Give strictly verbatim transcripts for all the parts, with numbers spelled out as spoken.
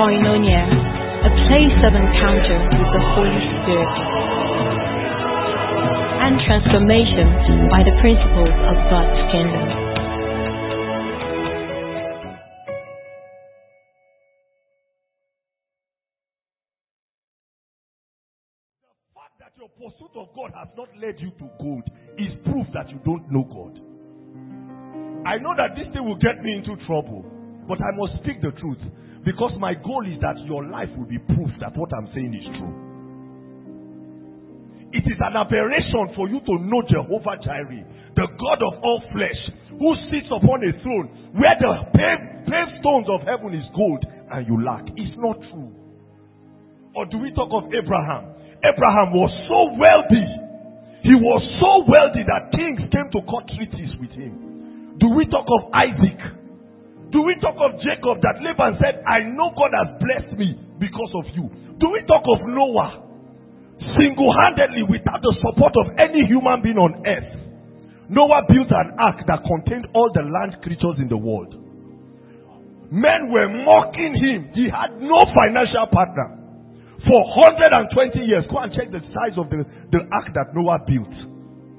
Koinonia, a place of encounter with the Holy Spirit and transformation by the principles of God's kingdom. The fact that your pursuit of God has not led you to gold is proof that you don't know God. I know that this thing will get me into trouble, but I must speak the truth, because my goal is that your life will be proof that what I'm saying is true. It is an aberration for you to know Jehovah Jireh, the God of all flesh, who sits upon a throne where the paved, paved stones of heaven is gold and you lack. It's not true. Or do we talk of Abraham? Abraham was so wealthy. He was so wealthy that kings came to cut treaties with him. Do we talk of Isaac? Do we talk of Jacob that Laban said, I know God has blessed me because of you? Do we talk of Noah? Single-handedly, without the support of any human being on earth, Noah built an ark that contained all the land creatures in the world. Men were mocking him. He had no financial partner. For one hundred twenty years, go and check the size of the, the ark that Noah built.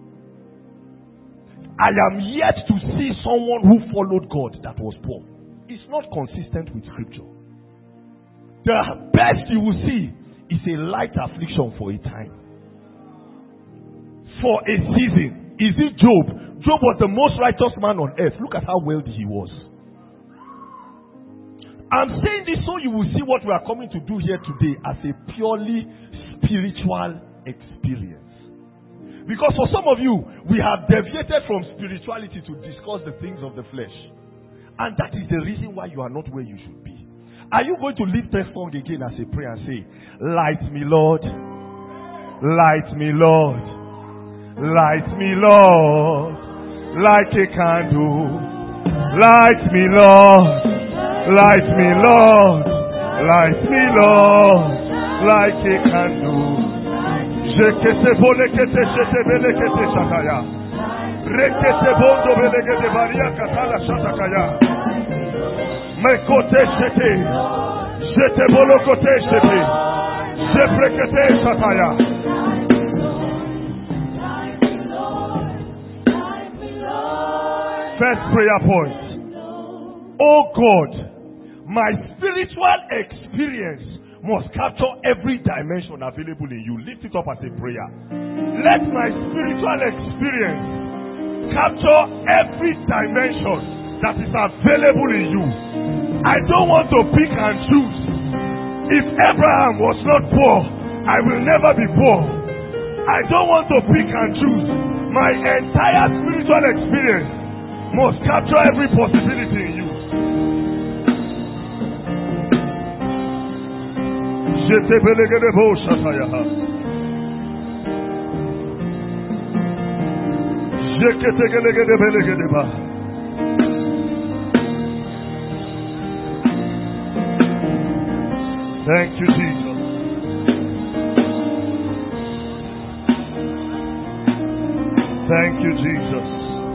I am yet to see someone who followed God that was poor. It's not consistent with scripture. The best you will see is a light affliction for a time. For a season. Is it Job? Job was the most righteous man on earth. Look at how wealthy he was. I'm saying this so you will see what we are coming to do here today as a purely spiritual experience. Because for some of you, we have deviated from spirituality to discuss the things of the flesh. And that is the reason why you are not where you should be. Are you going to lift that song again as a prayer and say, light me, Lord. Light me, Lord. Light me, Lord. Like a candle. Light me, Lord. Light me, Lord. Light me, Lord. Like a candle. Jekete bolekete shete belekete shataya. Rekete bondo belekete baria katala shatakaya. Mekote shete. Shete bolokote shete. Sheprekete shataya. First prayer point. Oh God, my spiritual experience must capture every dimension available in you. Lift it up as a prayer. Let my spiritual experience capture every dimension that is available in you. I don't want to pick and choose. If Abraham was not poor, I will never be poor. I don't want to pick and choose. My entire spiritual experience must capture every possibility in you. Jete belegede bo shataya. Jekete gelegede belegede ba. Thank you, Jesus. Thank you, Jesus.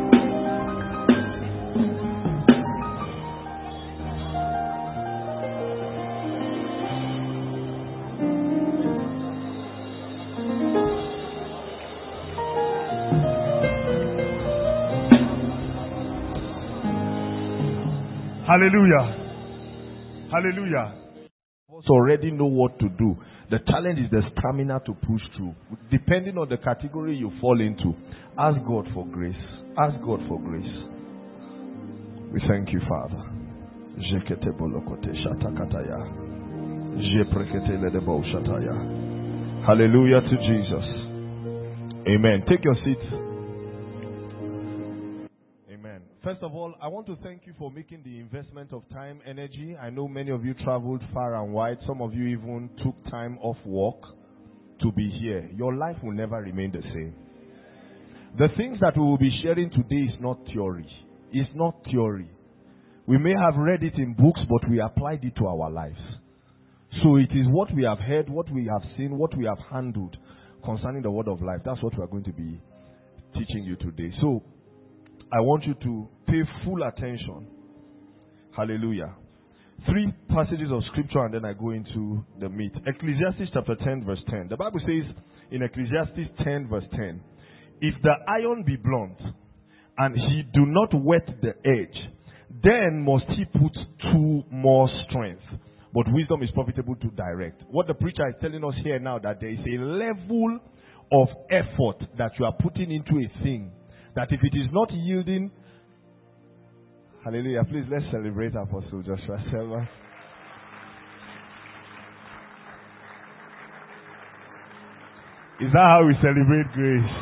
Hallelujah. Hallelujah. Already know what to do. The challenge is the stamina to push through. Depending on the category you fall into, ask God for grace. Ask God for grace. We thank you, Father. Hallelujah to Jesus. Amen. Take your seats. First of all, I want to thank you for making the investment of time, energy. I know many of you traveled far and wide. Some of you even took time off work to be here. Your life will never remain the same. The things that we will be sharing today is not theory. It's not theory. We may have read it in books, but we applied it to our lives. So it is what we have heard, what we have seen, what we have handled concerning the word of life. That's what we are going to be teaching you today. So I want you to pay full attention. Hallelujah. three passages of scripture and then I go into the meat. Ecclesiastes chapter ten verse ten. The Bible says in Ecclesiastes ten verse ten, if the iron be blunt and he do not whet the edge, then must he put two more strength. But wisdom is profitable to direct. What the preacher is telling us here now, that there is a level of effort that you are putting into a thing, that if it is not yielding, hallelujah, please let's celebrate Apostle Joshua Selma. Is that how we celebrate grace?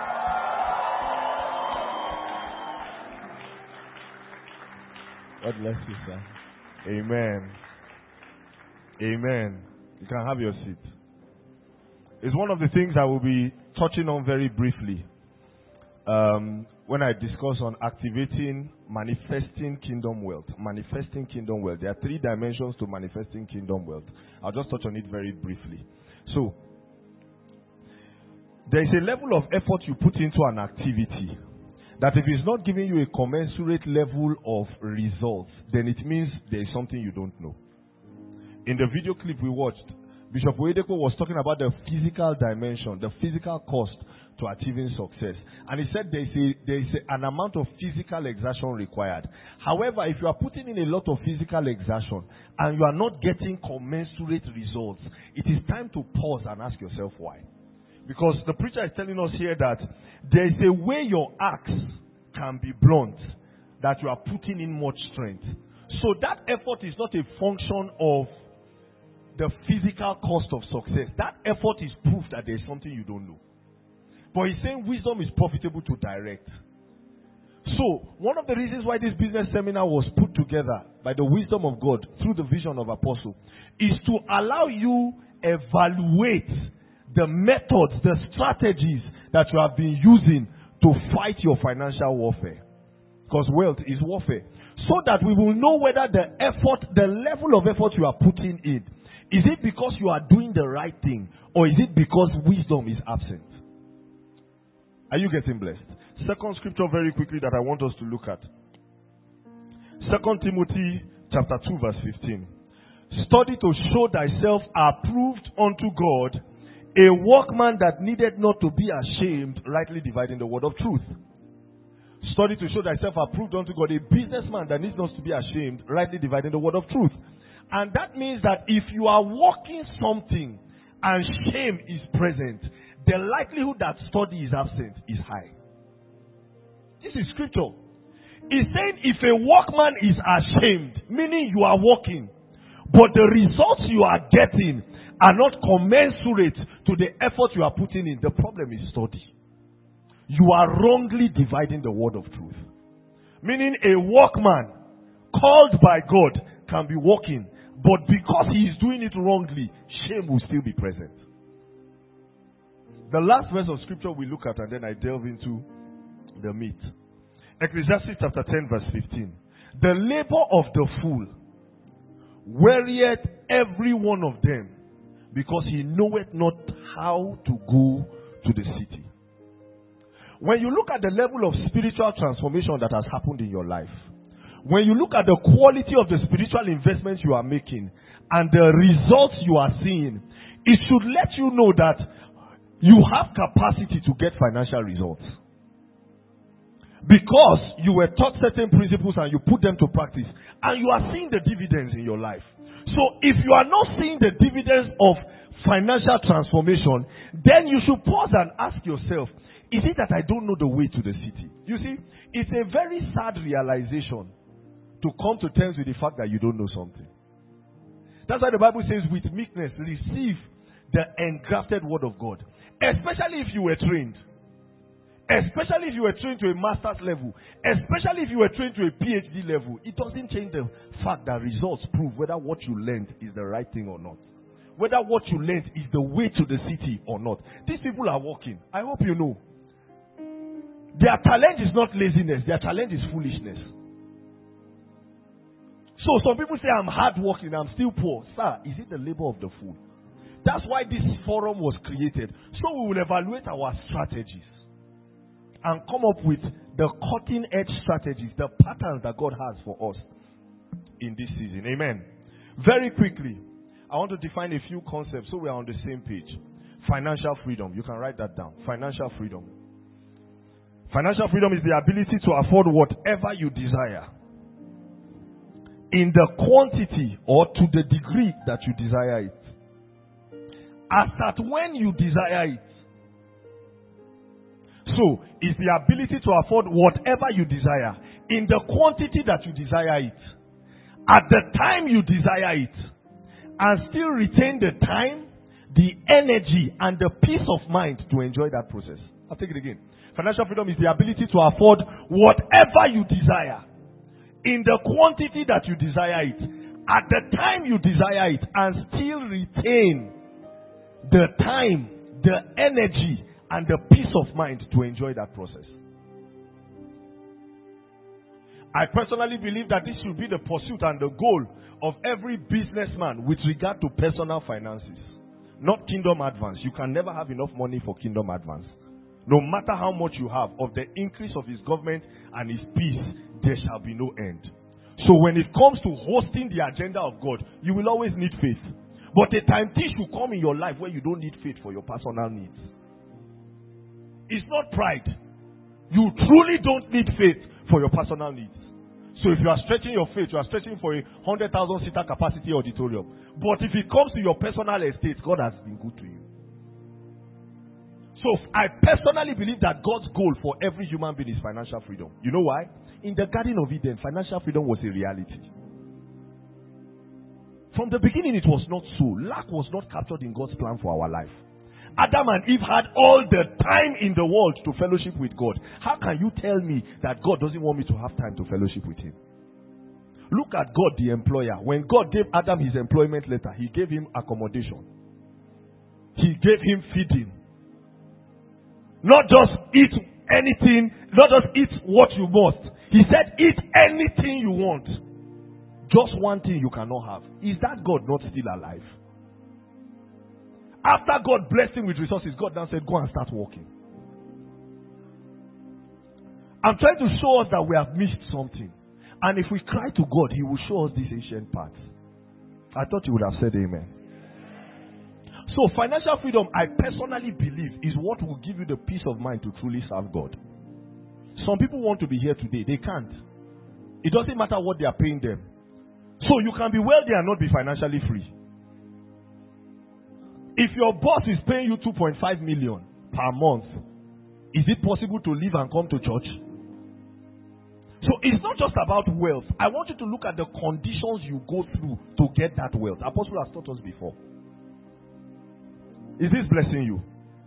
God bless you, sir. Amen. Amen. You can have your seat. It's one of the things I will be touching on very briefly um, when I discuss on activating, manifesting kingdom wealth. Manifesting kingdom wealth. There are three dimensions to manifesting kingdom wealth. I'll just touch on it very briefly. So, there is a level of effort you put into an activity that if it's not giving you a commensurate level of results, then it means there is something you don't know. In the video clip we watched, Bishop Oyedepo was talking about the physical dimension, the physical cost to achieving success. And he said there is, a, there is a, an amount of physical exertion required. However, if you are putting in a lot of physical exertion and you are not getting commensurate results, it is time to pause and ask yourself why. Because the preacher is telling us here that there is a way your axe can be blunt, that you are putting in much strength. So that effort is not a function of the physical cost of success. That effort is proof that there is something you don't know. But he's saying wisdom is profitable to direct. So, one of the reasons why this business seminar was put together by the wisdom of God through the vision of Apostle is to allow you evaluate the methods, the strategies that you have been using to fight your financial warfare. Because wealth is warfare. So that we will know whether the effort, the level of effort you are putting in, is it because you are doing the right thing, or is it because wisdom is absent? Are you getting blessed? Second scripture very quickly that I want us to look at. Second Timothy chapter two verse fifteen. Study to show thyself approved unto God, a workman that needed not to be ashamed, rightly dividing the word of truth. Study to show thyself approved unto God, a businessman that needs not to be ashamed, rightly dividing the word of truth. And that means that if you are working something and shame is present, the likelihood that study is absent is high. This is scripture. It's saying if a workman is ashamed, meaning you are working, but the results you are getting are not commensurate to the effort you are putting in, the problem is study. You are wrongly dividing the word of truth. Meaning a workman called by God can be working, but because he is doing it wrongly, shame will still be present. The last verse of scripture we look at and then I delve into the meat. Ecclesiastes chapter ten verse fifteen. The labor of the fool wearieth every one of them, because he knoweth not how to go to the city. When you look at the level of spiritual transformation that has happened in your life, when you look at the quality of the spiritual investments you are making and the results you are seeing, it should let you know that you have capacity to get financial results. Because you were taught certain principles and you put them to practice, and you are seeing the dividends in your life. So if you are not seeing the dividends of financial transformation, then you should pause and ask yourself, is it that I don't know the way to the city? You see, it's a very sad realization to come to terms with the fact that you don't know something. That's why the Bible says, with meekness, receive the engrafted word of God. Especially if you were trained. Especially if you were trained to a master's level. Especially if you were trained to a P H D level. It doesn't change the fact that results prove whether what you learned is the right thing or not. Whether what you learned is the way to the city or not. These people are working. I hope you know. Their talent is not laziness. Their talent is foolishness. So some people say, I'm hardworking, I'm still poor. Sir, is it the labor of the fool? That's why this forum was created. So we will evaluate our strategies and come up with the cutting edge strategies, the patterns that God has for us in this season. Amen. Very quickly, I want to define a few concepts so we are on the same page. Financial freedom. You can write that down. Financial freedom. Financial freedom is the ability to afford whatever you desire in the quantity or to the degree that you desire it. As at when you desire it. So, it's the ability to afford whatever you desire in the quantity that you desire it. At the time you desire it. And still retain the time, the energy, and the peace of mind to enjoy that process. I'll take it again. Financial freedom is the ability to afford whatever you desire in the quantity that you desire it, at the time you desire it, and still retain the time, the energy, and the peace of mind to enjoy that process. I personally believe that this should be the pursuit and the goal of every businessman with regard to personal finances, not kingdom advance. You can never have enough money for kingdom advance. No matter how much you have, of the increase of his government and his peace, there shall be no end. So when it comes to hosting the agenda of God, you will always need faith. But a time this will come in your life where you don't need faith for your personal needs. It's not pride. You truly don't need faith for your personal needs. So if you are stretching your faith, you are stretching for a one hundred thousand seater capacity auditorium. But if it comes to your personal estate, God has been good to you. So I personally believe that God's goal for every human being is financial freedom. You know why? In the Garden of Eden, financial freedom was a reality. From the beginning, it was not so. Lack was not captured in God's plan for our life. Adam and Eve had all the time in the world to fellowship with God. How can you tell me that God doesn't want me to have time to fellowship with Him? Look at God, the employer. When God gave Adam his employment letter, He gave him accommodation. He gave him feeding. Not just eat anything, not just eat what you must. He said, eat anything you want. Just one thing you cannot have. Is that God not still alive? After God blessed him with resources, God then said, go and start working. I'm trying to show us that we have missed something. And if we cry to God, He will show us these ancient paths. I thought you would have said amen. So financial freedom, I personally believe, is what will give you the peace of mind to truly serve God. Some people want to be here today. They can't. It doesn't matter what they are paying them. So you can be wealthy and not be financially free. If your boss is paying you two point five million per month, is it possible to leave and come to church? So it's not just about wealth. I want you to look at the conditions you go through to get that wealth. Apostle has taught us before. Is this blessing you?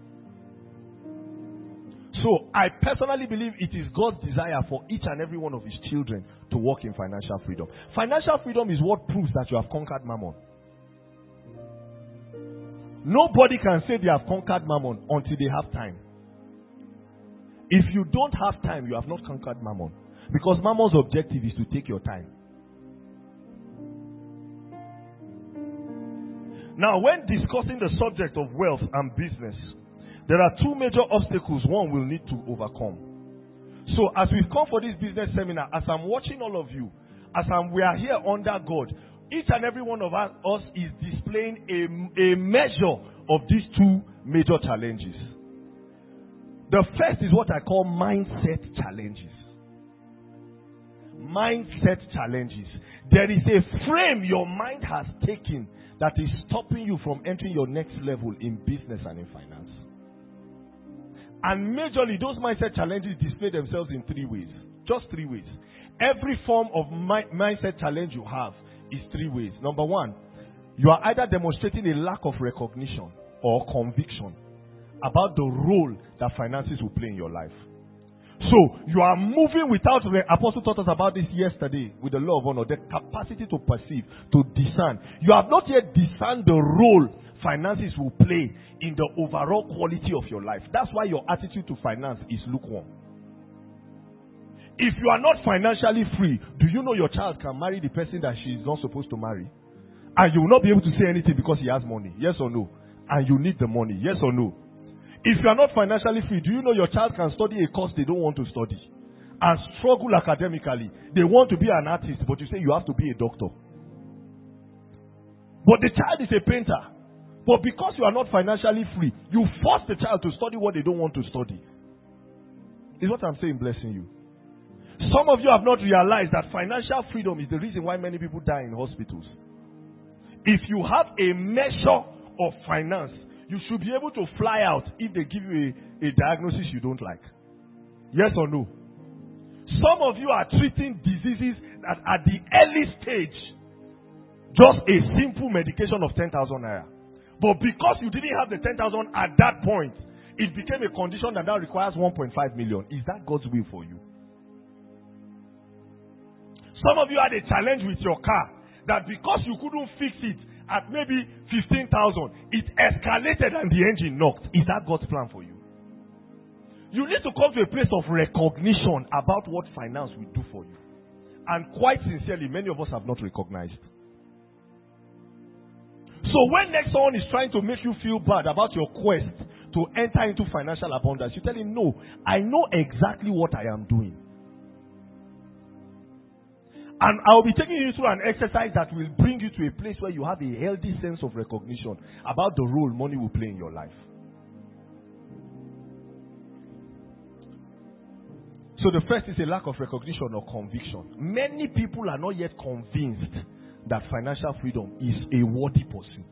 So I personally believe it is God's desire for each and every one of His children to walk in financial freedom. Financial freedom is what proves that you have conquered mammon. Nobody can say they have conquered mammon until they have time. If you don't have time, you have not conquered mammon. Because mammon's objective is to take your time. Now, when discussing the subject of wealth and business, there are two major obstacles one will need to overcome. So, as we've come for this business seminar, as I'm watching all of you, as I'm, we are here under God, each and every one of us, us is displaying a, a measure of these two major challenges. The first is what I call mindset challenges. Mindset challenges. There is a frame your mind has taken that is stopping you from entering your next level in business and in finance. And majorly, those mindset challenges display themselves in three ways. Just three ways. Every form of mi- mindset challenge you have is three ways. Number one, you are either demonstrating a lack of recognition or conviction about the role that finances will play in your life. So, you are moving without, the Apostle taught us about this yesterday with the law of honor, the capacity to perceive, to discern. You have not yet discerned the role finances will play in the overall quality of your life. That's why your attitude to finance is lukewarm. If you are not financially free, do you know your child can marry the person that she is not supposed to marry? And you will not be able to say anything because he has money. Yes or no? And you need the money. Yes or no? If you are not financially free, do you know your child can study a course they don't want to study? and struggle academically. They want to be an artist, but you say you have to be a doctor. But the child is a painter. But because you are not financially free, you force the child to study what they don't want to study. Is what I'm saying blessing you. Some of you have not realized that financial freedom is the reason why many people die in hospitals. If you have a measure of finance, you should be able to fly out if they give you a, a diagnosis you don't like. Yes or no? Some of you are treating diseases that at the early stage, just a simple medication of ten thousand naira. But because you didn't have the ten thousand at that point, it became a condition that now requires one point five million. Is that God's will for you? Some of you had a challenge with your car that because you couldn't fix it at maybe fifteen thousand, it escalated and the engine knocked. Is that God's plan for you? You need to come to a place of recognition about what finance will do for you. And quite sincerely, many of us have not recognized. So when next someone is trying to make you feel bad about your quest to enter into financial abundance, you tell him, no, I know exactly what I am doing. And I'll be taking you through an exercise that will bring you to a place where you have a healthy sense of recognition about the role money will play in your life. So the first is a lack of recognition or conviction. Many people are not yet convinced that financial freedom is a worthy pursuit.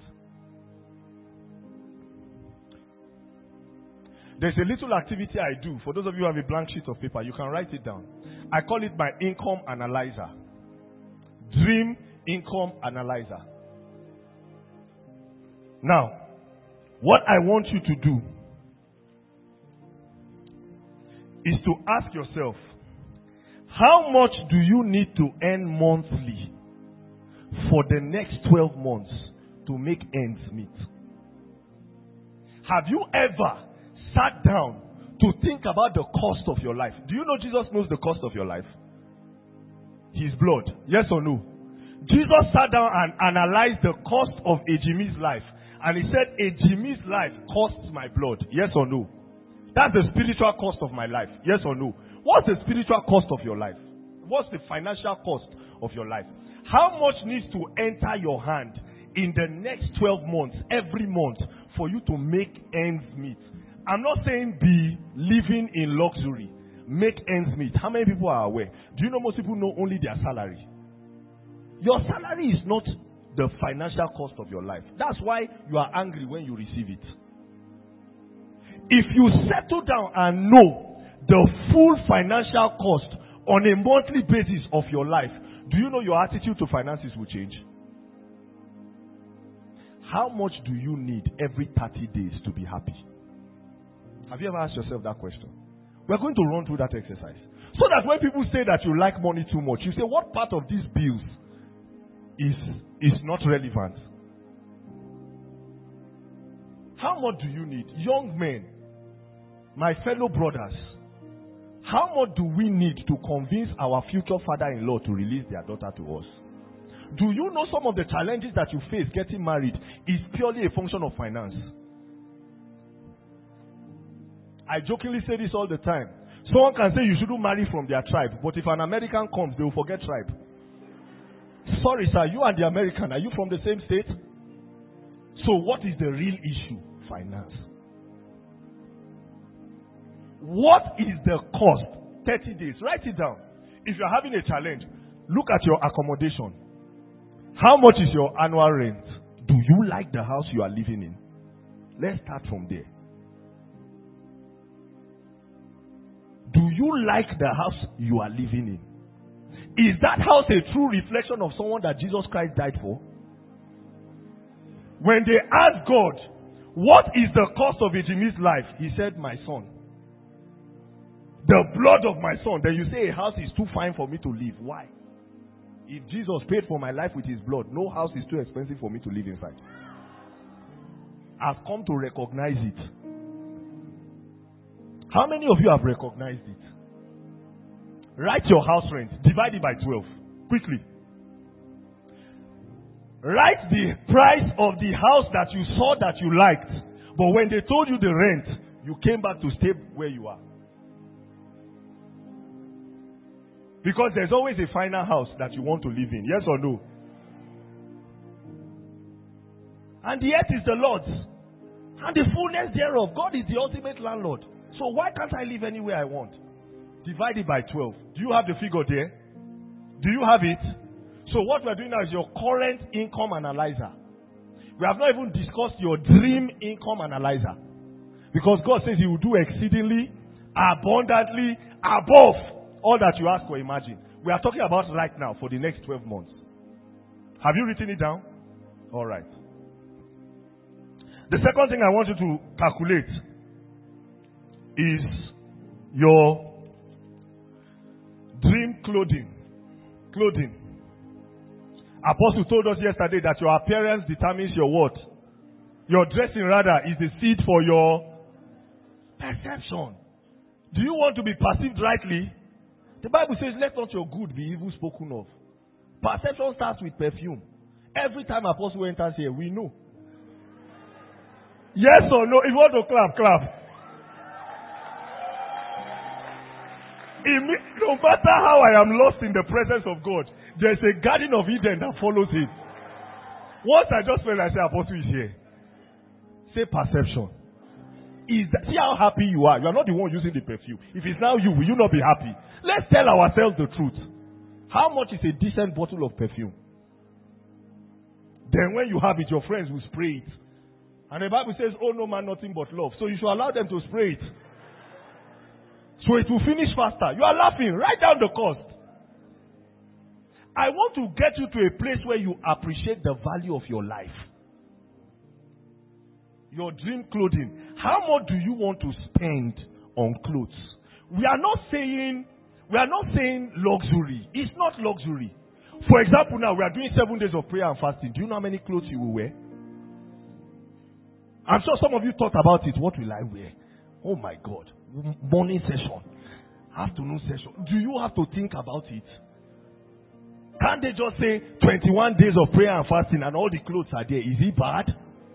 There's a little activity I do. For those of you who have a blank sheet of paper, you can write it down. I call it my income analyzer. Dream income analyzer. Now, what I want you to do is to ask yourself, how much do you need to earn monthly for the next twelve months to make ends meet? Have you ever sat down to think about the cost of your life? Do you know Jesus knows the cost of your life? His blood. Yes or no? Jesus sat down and analyzed the cost of a Jimmy's life. And he said, a Jimmy's life costs my blood. Yes or no? That's the spiritual cost of my life. Yes or no? What's the spiritual cost of your life? What's the financial cost of your life? How much needs to enter your hand in the next twelve months, every month, for you to make ends meet? I'm not saying be living in luxury. Make ends meet. How many people are aware? Do you know most people know only their salary? Your salary is not the financial cost of your life. That's why you are angry when you receive it. If you settle down and know the full financial cost on a monthly basis of your life, do you know your attitude to finances will change? How much do you need every thirty days to be happy? Have you ever asked yourself that question? We're going to run through that exercise. So that when people say that you like money too much, you say, what part of these bills is, is not relevant? How much do you need? Young men, my fellow brothers, how much do we need to convince our future father-in-law to release their daughter to us? Do you know some of the challenges that you face getting married is purely a function of finance? I jokingly say this all the time. Someone can say you shouldn't marry from their tribe, but if an American comes, they will forget tribe. Sorry, sir, you and the American, are you from the same state? So what is the real issue? Finance. What is the cost? thirty days. Write it down. If you're having a challenge, look at your accommodation. How much is your annual rent? Do you like the house you are living in? Let's start from there. Do you like the house you are living in? Is that house a true reflection of someone that Jesus Christ died for? When they asked God, what is the cost of a Jimmy's life? He said, my son. The blood of my son. Then you say a house is too fine for me to live. Why? If Jesus paid for my life with his blood, no house is too expensive for me to live inside. I've come to recognize it. How many of you have recognized it? Write your house rent. Divide it by twelve. Quickly. Write the price of the house that you saw that you liked. But when they told you the rent, you came back to stay where you are. Because there's always a final house that you want to live in. Yes or no? And the earth is the Lord's. And the fullness thereof. God is the ultimate landlord. So why can't I live anywhere I want? Divide it by twelve. Do you have the figure there? Do you have it? So what we're doing now is your current income analyzer. We have not even discussed your dream income analyzer. Because God says He will do exceedingly, abundantly, above all that you ask or imagine. We are talking about right now for the next twelve months. Have you written it down? All right. The second thing I want you to calculate is your dream clothing. Clothing. Apostle told us yesterday that your appearance determines your what? Your dressing rather is the seed for your perception. Do you want to be perceived rightly? The Bible says, let not your good be evil spoken of. Perception starts with perfume. Every time Apostle enters here, we know. Yes or no? If you want to clap, clap. No matter how I am lost in the presence of God, there's a garden of Eden that follows it. Once I just felt I say Apostle is here. Say perception. Is that, see how happy you are. You are not the one using the perfume. If it's now you, will you not be happy? Let's tell ourselves the truth. How much is a decent bottle of perfume? Then when you have it, your friends will spray it. And the Bible says, oh no man, nothing but love. So you should allow them to spray it. So it will finish faster. You are laughing. Write down the cost. I want to get you to a place where you appreciate the value of your life. Your dream clothing. How much do you want to spend on clothes? We are not saying, we are not saying luxury. It's not luxury. For example, now we are doing seven days of prayer and fasting. Do you know how many clothes you will wear? I'm sure some of you thought about it. What will I wear? Oh my God. Morning session. Afternoon session. Do you have to think about it? Can't they just say twenty-one days of prayer and fasting and all the clothes are there? Is it bad?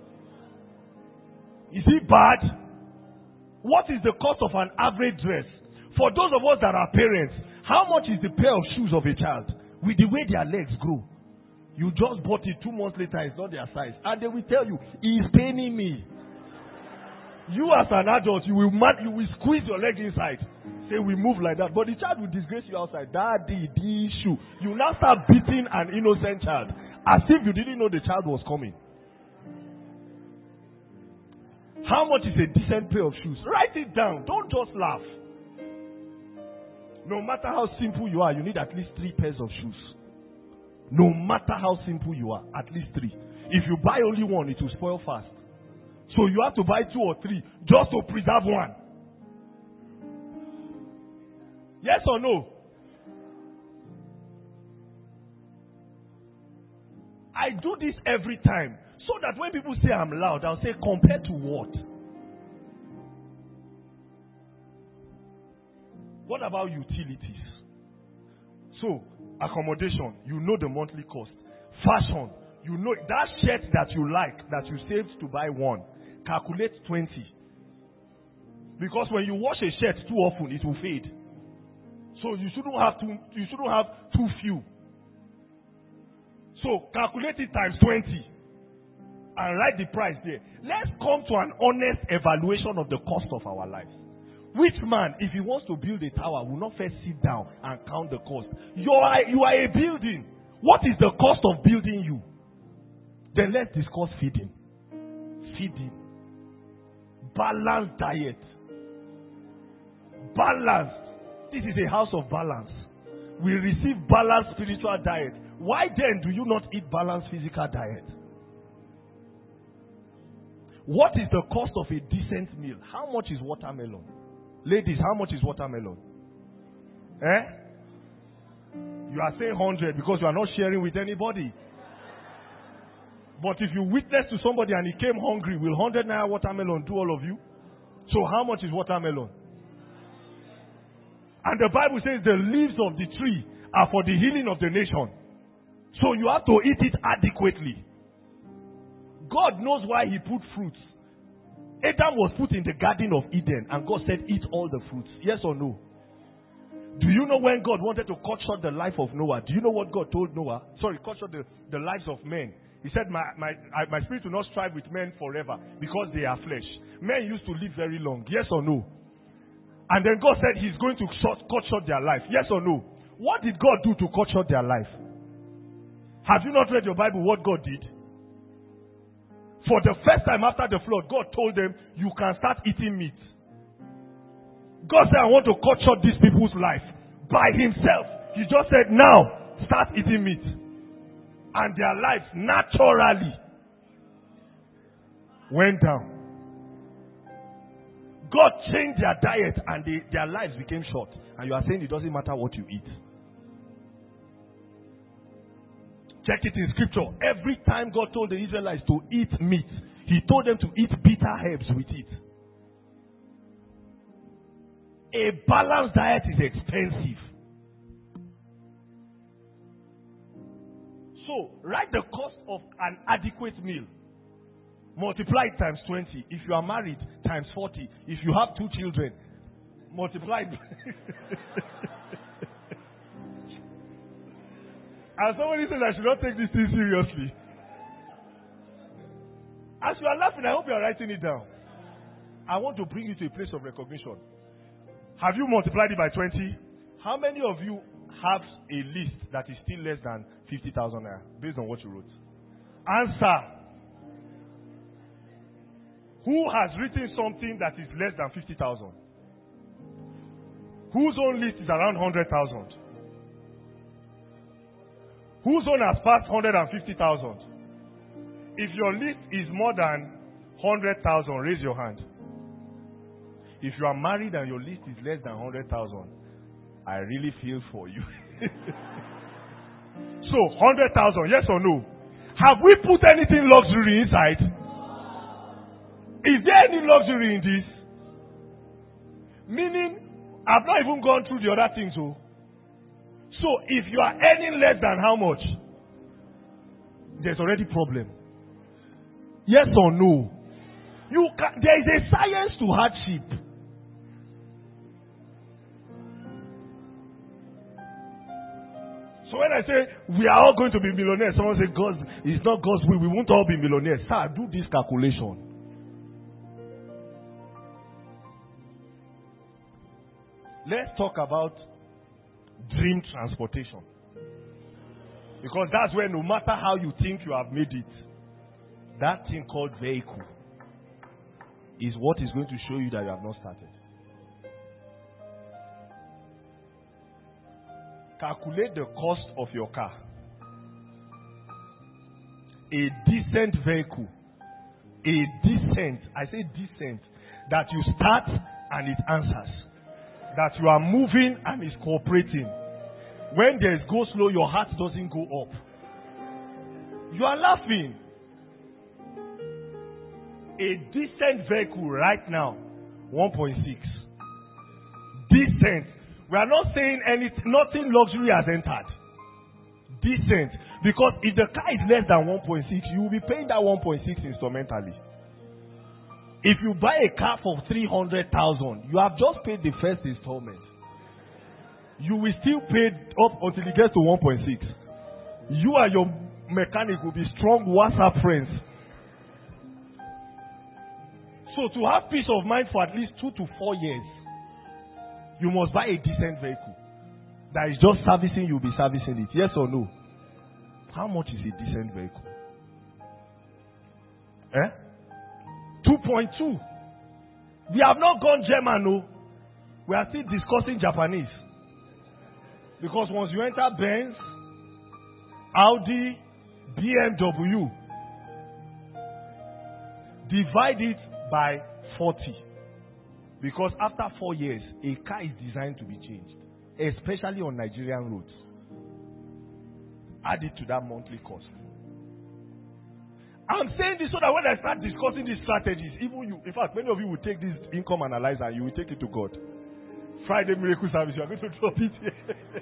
Is it bad? What is the cost of an average dress? For those of us that are parents, how much is the pair of shoes of a child? With the way their legs grow. You just bought it two months later, it's not their size. And they will tell you, it's paining me. You as an adult, you will mad, you will squeeze your leg inside. Say, we move like that. But the child will disgrace you outside. Daddy, the issue. You now start beating an innocent child. As if you didn't know the child was coming. How much is a decent pair of shoes? Write it down. Don't just laugh. No matter how simple you are, you need at least three pairs of shoes. No matter how simple you are, at least three. If you buy only one, it will spoil fast. So you have to buy two or three just to preserve one. Yes or no? I do this every time. So that when people say I'm loud, I'll say compared to what? What about utilities? So, accommodation, you know the monthly cost. Fashion, you know that shirt that you like, that you saved to buy one, calculate twenty. Because when you wash a shirt too often, it will fade. So you shouldn't have too, you shouldn't have too few. So calculate it times twenty. And write the price there. Let's come to an honest evaluation of the cost of our lives. Which man, if he wants to build a tower, will not first sit down and count the cost? You are, you are a building. What is the cost of building you? Then let's discuss feeding. Feeding. Balanced diet. Balanced. This is a house of balance. We receive balanced spiritual diet. Why then do you not eat balanced physical diet? What is the cost of a decent meal? How much is watermelon? Ladies, how much is watermelon? Eh? You are saying one hundred because you are not sharing with anybody. But if you witness to somebody and he came hungry, will one hundred naira watermelon do all of you? So how much is watermelon? And the Bible says the leaves of the tree are for the healing of the nation. So you have to eat it adequately. God knows why he put fruits. Adam was put in the Garden of Eden and God said, eat all the fruits. Yes or no? Do you know when God wanted to cut short the life of Noah? Do you know what God told Noah? Sorry, cut short the, the lives of men. He said, my, my, I, my spirit will not strive with men forever because they are flesh. Men used to live very long. Yes or no? And then God said he's going to short, cut short their life. Yes or no? What did God do to cut short their life? Have you not read your Bible what God did? For the first time after the flood, God told them, you can start eating meat. God said, I want to cut short these people's life by himself. He just said, now, start eating meat. And their lives naturally went down. God changed their diet and they, their lives became short. And you are saying it doesn't matter what you eat. Check it in scripture. Every time God told the Israelites to eat meat, he told them to eat bitter herbs with it. A balanced diet is expensive. So, write the cost of an adequate meal. Multiply it times twenty. If you are married, times forty. If you have two children, multiply it. And somebody says I should not take this thing seriously. As you are laughing, I hope you are writing it down. I want to bring you to a place of recognition. Have you multiplied it by twenty? How many of you have a list that is still less than fifty thousand naira based on what you wrote? Answer. Who has written something that is less than fifty thousand? Whose own list is around one hundred thousand? Whose own has passed one hundred fifty thousand? If your list is more than one hundred thousand, raise your hand. If you are married and your list is less than one hundred thousand, I really feel for you. So, one hundred thousand, yes or no? Have we put anything luxury inside? Is there any luxury in this? Meaning, I've not even gone through the other things. So, so if you are earning less than how much? There's already problem. Yes or no? You can, there is a science to hardship. So when I say we are all going to be millionaires, someone say God, it's not God's will. We won't all be millionaires. Sir, do this calculation. Let's talk about dream transportation. Because that's where no matter how you think you have made it, that thing called vehicle is what is going to show you that you have not started. Calculate the cost of your car. A decent vehicle. A decent, I say decent, that you start and it answers. That you are moving and is cooperating. When there is go slow, your heart doesn't go up. You are laughing. A decent vehicle right now, one point six. Decent. We are not saying anything, nothing luxury has entered. Decent. Because if the car is less than one point six, you will be paying that one point six instrumentally. If you buy a car for three hundred thousand, you have just paid the first installment. You will still pay up until it gets to one point six. You and your mechanic will be strong WhatsApp friends. So to have peace of mind for at least two to four years, you must buy a decent vehicle that is just servicing, you'll be servicing it. Yes or no? How much is a decent vehicle? Eh? two point two. We have not gone German, no. We are still discussing Japanese. Because once you enter Benz, Audi, B M W, divide it by forty. Because after four years, a car is designed to be changed. Especially on Nigerian roads. Add it to that monthly cost. I'm saying this so that when I start discussing these strategies, even you, in fact, many of you will take this income analyzer and you will take it to God. Friday miracle service, you are going to drop it here.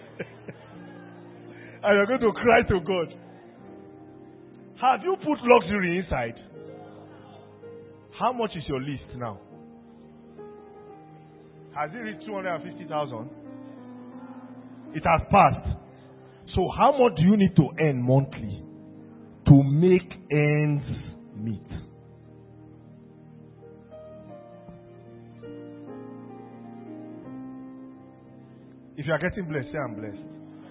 And you are going to cry to God. Have you put luxury inside? How much is your list now? Has it reached two hundred fifty thousand? It has passed. So how much do you need to earn monthly to make ends meet? If you are getting blessed, say I'm blessed.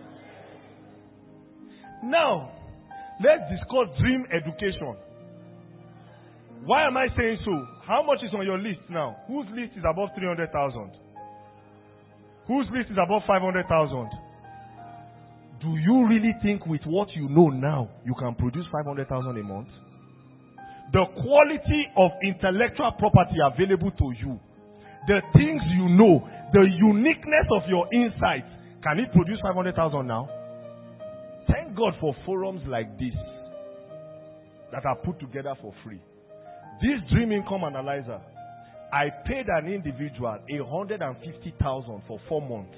Now, let's discuss dream education. Why am I saying so? How much is on your list now? Whose list is above three hundred thousand? Whose list is above five hundred thousand? Do you really think with what you know now, you can produce five hundred thousand a month? The quality of intellectual property available to you, the things you know, the uniqueness of your insights, can it produce five hundred thousand now? Thank God for forums like this that are put together for free. This Dream Income Analyzer, I paid an individual one hundred fifty thousand for four months.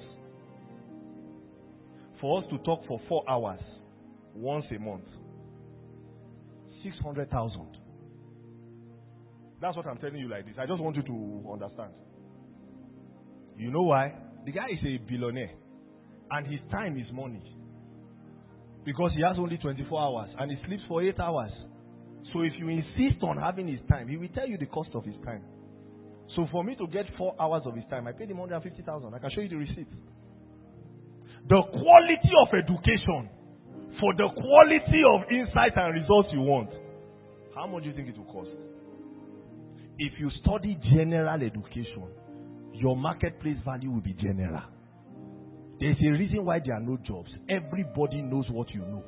For us to talk for four hours once a month. six hundred thousand. That's what I'm telling you like this. I just want you to understand. You know why? The guy is a billionaire. And his time is money. Because he has only twenty-four hours. And he sleeps for eight hours. So if you insist on having his time, he will tell you the cost of his time. So for me to get four hours of his time, I paid him one hundred fifty thousand. I can show you the receipt. The quality of education for the quality of insight and results you want. How much do you think it will cost? If you study general education, your marketplace value will be general. There's a reason why there are no jobs. Everybody knows what you know.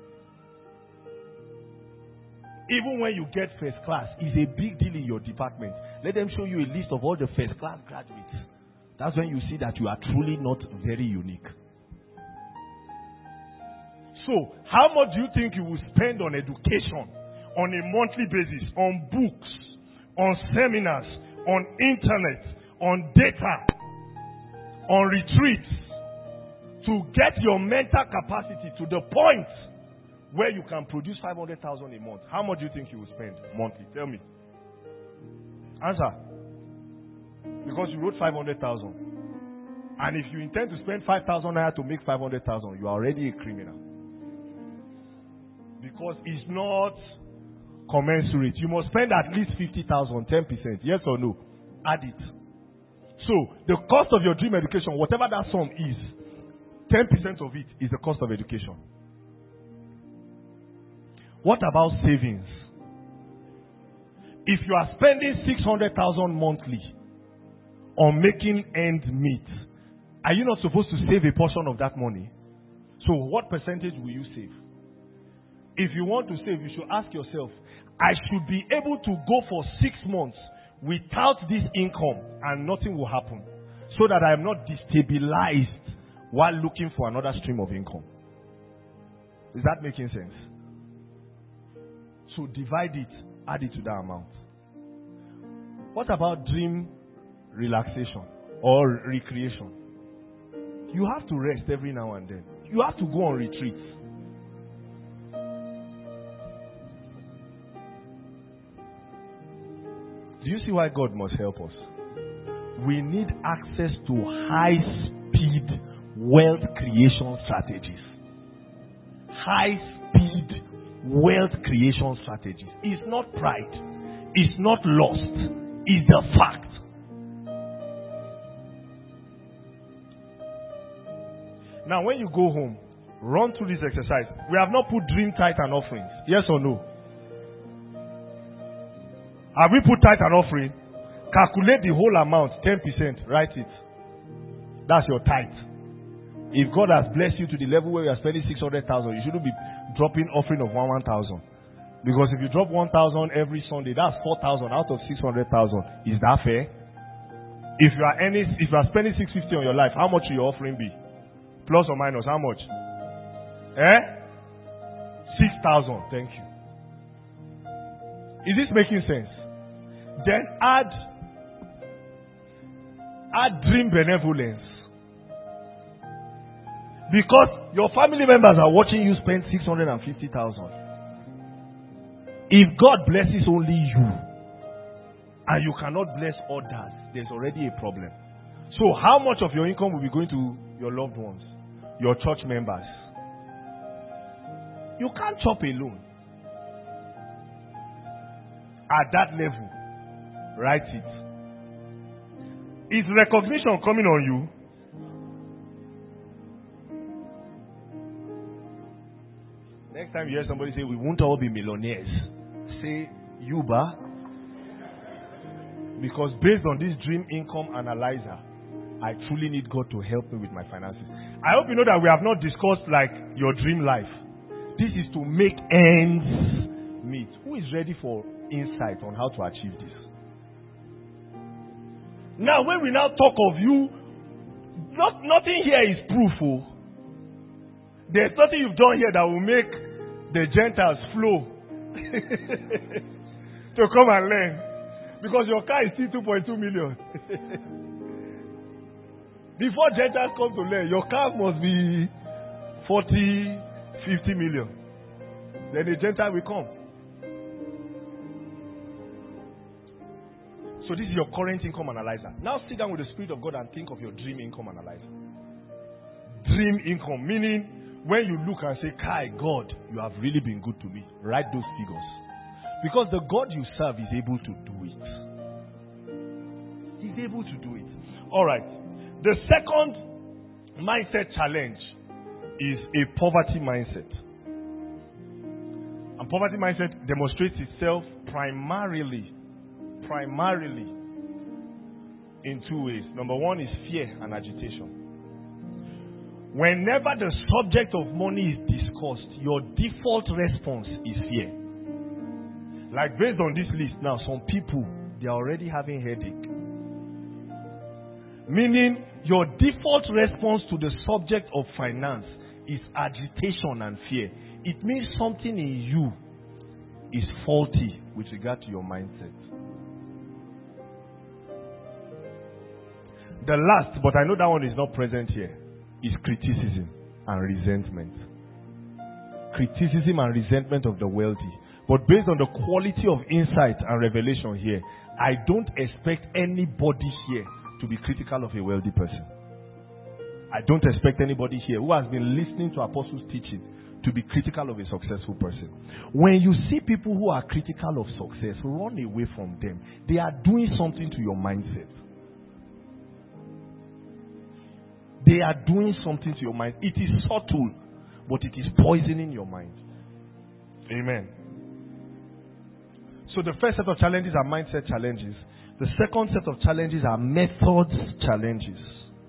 Even when you get first class, it's a big deal in your department. Let them show you a list of all the first class graduates. That's when you see that you are truly not very unique. So, how much do you think you will spend on education on a monthly basis, on books, on seminars, on internet, on data, on retreats, to get your mental capacity to the point where you can produce five hundred thousand a month? How much do you think you will spend monthly? Tell me. Answer. Because you wrote five hundred thousand. And if you intend to spend five thousand naira to make five hundred thousand, you are already a criminal. Because it's not commensurate. You must spend at least fifty thousand, ten percent. Yes or no? Add it. So, the cost of your dream education, whatever that sum is, ten percent of it is the cost of education. What about savings? If you are spending six hundred thousand monthly on making ends meet, are you not supposed to save a portion of that money? So, what percentage will you save? If you want to save, you should ask yourself, I should be able to go for six months without this income and nothing will happen, so that I am not destabilized while looking for another stream of income. Is that making sense? So divide it, add it to that amount. What about dream relaxation or recreation? You have to rest every now and then. You have to go on retreats. Do you see why God must help us? We need access to high-speed wealth creation strategies. High-speed wealth creation strategies. It's not pride. It's not lust. It's the fact. Now, when you go home, run through this exercise. We have not put dream tithe and offerings. Yes or no? Have we put tithe and offering? Calculate the whole amount, ten percent. Write it. That's your tithe. If God has blessed you to the level where you are spending six hundred thousand, you shouldn't be dropping offering of one thousand. Because if you drop one thousand every Sunday, that's four thousand out of six hundred thousand. Is that fair? If you are earning, if you are spending six hundred fifty on your life, how much will your offering be? Plus or minus, how much? Eh? six thousand. Thank you. Is this making sense? Then add add dream benevolence. Because your family members are watching you spend six hundred fifty thousand. If God blesses only you and you cannot bless others, there's already a problem. So how much of your income will be going to your loved ones? your church members. You can't chop alone. At that level, write it. Is recognition coming on you? Next time you hear somebody say, we won't all be millionaires, say, Yuba. Because based on this dream income analyzer, I truly need God to help me with my finances. I hope you know that we have not discussed like your dream life. This is to make ends meet. Who is ready for insight on how to achieve this? Now, when we now talk of you, not, nothing here is proof. Oh. There's nothing you've done here that will make the Gentiles flow to come and learn. Because your car is still two point two million. Before Gentiles come to learn, your car must be forty, fifty million. Then the Gentile will come. So this is your current income analyzer. Now sit down with the Spirit of God and think of your dream income analyzer. Dream income, meaning when you look and say, Kai, God, you have really been good to me. Write those figures. Because the God you serve is able to do it. He's able to do it. Alright. The second mindset challenge is a poverty mindset. And poverty mindset demonstrates itself primarily, primarily in two ways. Number one is fear and agitation. Whenever the subject of money is discussed, your default response is fear. Like based on this list now, some people, they are already having headache. Meaning, your default response to the subject of finance is agitation and fear. It means something in you is faulty with regard to your mindset. The last, but I know that one is not present here, is criticism and resentment. Criticism and resentment of the wealthy. But based on the quality of insight and revelation here, I don't expect anybody here to be critical of a wealthy person. I don't expect anybody here who has been listening to Apostles' teaching to be critical of a successful person. When you see people who are critical of success, run away from them. They are doing something to your mindset. They are doing something to your mind. It is subtle, but it is poisoning your mind. Amen. So the first set of challenges are mindset challenges. The second set of challenges are methods challenges.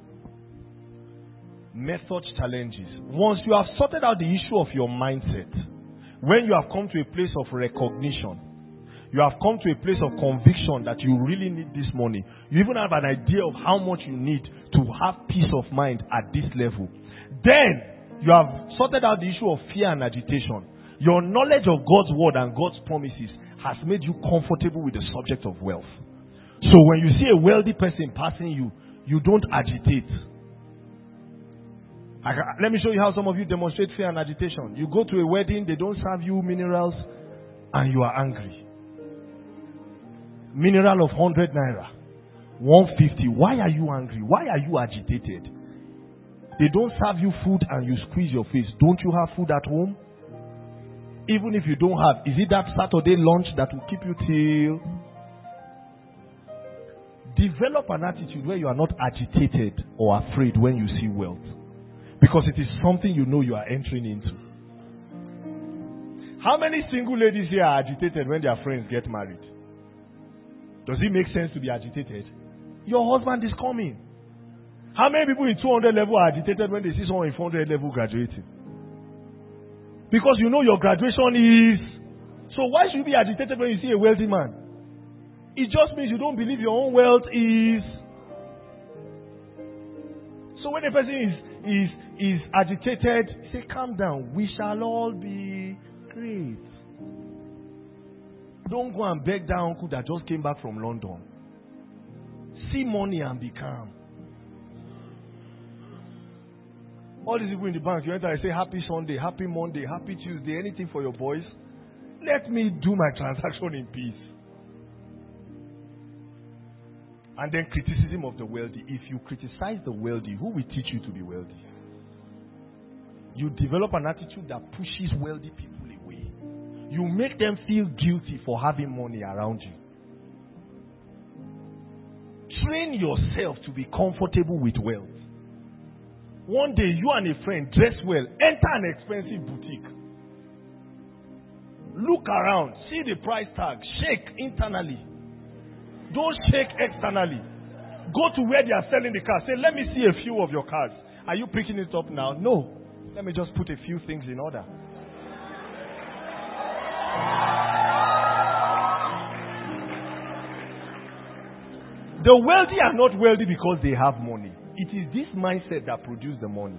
Methods challenges. Once you have sorted out the issue of your mindset, when you have come to a place of recognition, you have come to a place of conviction that you really need this money, you even have an idea of how much you need to have peace of mind at this level, then you have sorted out the issue of fear and agitation. Your knowledge of God's word and God's promises has made you comfortable with the subject of wealth. So when you see a wealthy person passing you, you don't agitate. I can, let me show you how some of you demonstrate fear and agitation. You go to a wedding, they don't serve you minerals, and you are angry. Mineral of one hundred naira, one fifty. Why are you angry? Why are you agitated? They don't serve you food and you squeeze your face. Don't you have food at home? Even if you don't have, is it that Saturday lunch that will keep you till? Develop an attitude where you are not agitated or afraid when you see wealth. Because it is something you know you are entering into. How many single ladies here are agitated when their friends get married? Does it make sense to be agitated? Your husband is coming. How many people in two hundred level are agitated when they see someone in four hundred level graduating? Because you know your graduation is... So why should you be agitated when you see a wealthy man? It just means you don't believe your own wealth is... So when a person is is is agitated, say, calm down. We shall all be great. Don't go and beg that uncle that just came back from London. See money and be calm. All these people in the bank, you enter and say, happy Sunday, happy Monday, happy Tuesday, anything for your boys. Let me do my transaction in peace. And then criticism of the wealthy. If you criticize the wealthy, who will teach you to be wealthy? You develop an attitude that pushes wealthy people away. You make them feel guilty for having money around you. Train yourself to be comfortable with wealth. One day, you and a friend dress well, enter an expensive boutique. Look around, see the price tag, shake internally. Don't shake externally. Go to where they are selling the cars. Say, let me see a few of your cars. Are you picking it up now? No. Let me just put a few things in order. The wealthy are not wealthy because they have money. It is this mindset that produced the money.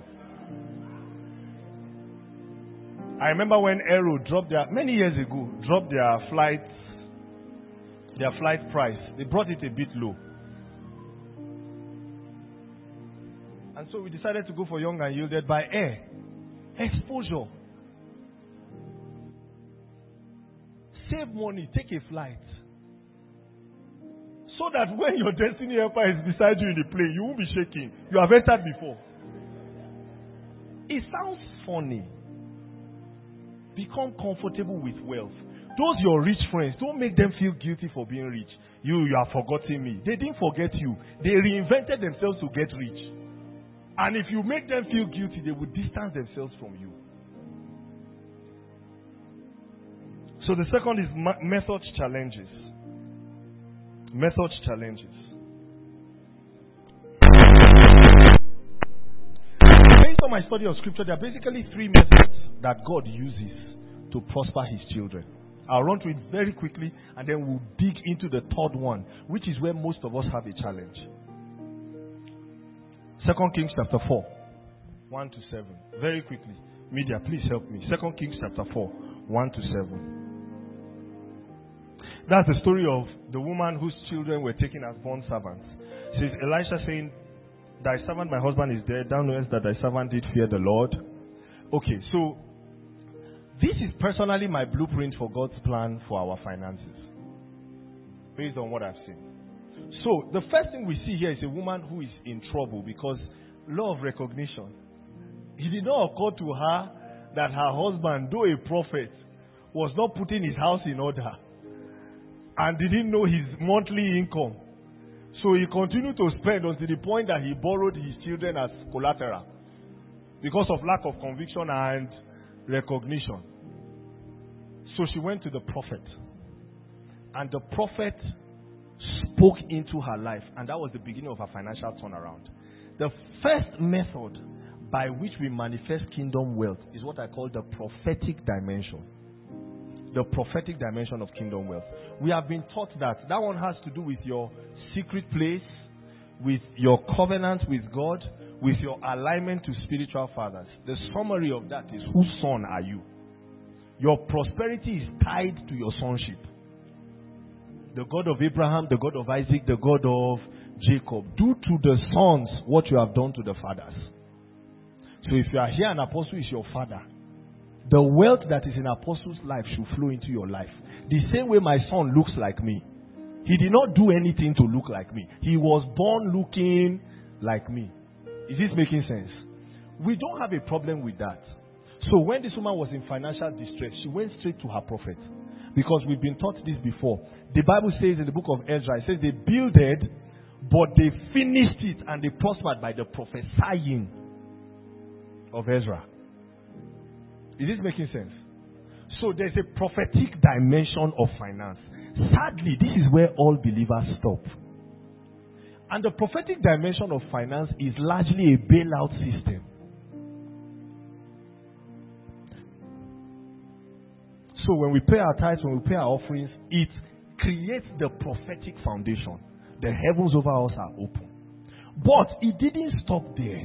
I remember when Aero dropped their, many years ago, dropped their flight, their flight price. They brought it a bit low. And so we decided to go for Young and Yielded by air. Exposure. Save money, take a flight. So that when your destiny helper is beside you in the plane, you won't be shaking. You have entered before. It sounds funny. Become comfortable with wealth. Those your rich friends, don't make them feel guilty for being rich. You, you have forgotten me. They didn't forget you. They reinvented themselves to get rich. And if you make them feel guilty, they will distance themselves from you. So the second is method challenges. Method challenges. Based on my study of scripture, there are basically three methods that God uses to prosper his children. I'll run through it very quickly and then we'll dig into the third one, which is where most of us have a challenge. Second Kings chapter four, one to seven. Very quickly. Media, please help me. Second Kings chapter four, one to seven. That's the story of the woman whose children were taken as bond servants. Says Elisha saying, thy servant, my husband, is dead. Thou knowest that thy servant did fear the Lord. Okay, so this is personally my blueprint for God's plan for our finances, based on what I've seen. So the first thing we see here is a woman who is in trouble because law of recognition. It did not occur to her that her husband, though a prophet, was not putting his house in order and didn't know his monthly income. So he continued to spend until the point that he borrowed his children as collateral because of lack of conviction and recognition. So she went to the prophet. And the prophet spoke into her life. And that was the beginning of her financial turnaround. The first method by which we manifest kingdom wealth is what I call the prophetic dimension. The prophetic dimension of kingdom wealth. We have been taught that that one has to do with your secret place, with your covenant with God, with your alignment to spiritual fathers. The summary of that is, whose son are you? Your prosperity is tied to your sonship. The God of Abraham, the God of Isaac, the God of Jacob. Do to the sons what you have done to the fathers. So if you are here, an apostle is your father. The wealth that is in apostle's life should flow into your life. The same way my son looks like me. He did not do anything to look like me. He was born looking like me. Is this making sense? We don't have a problem with that. So when this woman was in financial distress, she went straight to her prophet. Because we've been taught this before. The Bible says in the book of Ezra, it says they builded, but they finished it and they prospered by the prophesying of Ezra. Is this making sense? So there's a prophetic dimension of finance. Sadly, this is where all believers stop. And the prophetic dimension of finance is largely a bailout system. So when we pay our tithes, when we pay our offerings, it creates the prophetic foundation. The heavens over us are open. But it didn't stop there.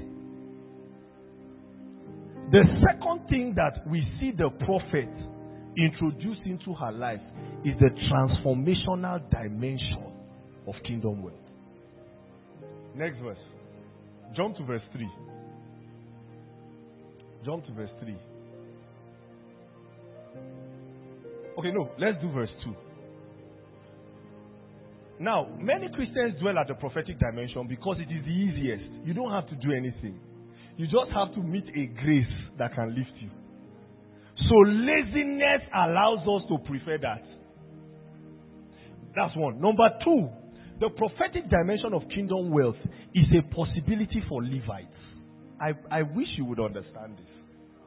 The second thing that we see the prophet introduce into her life is the transformational dimension of kingdom wealth. Next verse. Jump to verse three. Jump to verse three. Okay, no, let's do verse two. Now, many Christians dwell at the prophetic dimension because it is the easiest. You don't have to do anything. You just have to meet a grace that can lift you. So laziness allows us to prefer that. That's one. Number two, the prophetic dimension of kingdom wealth is a possibility for Levites. I, I wish you would understand this.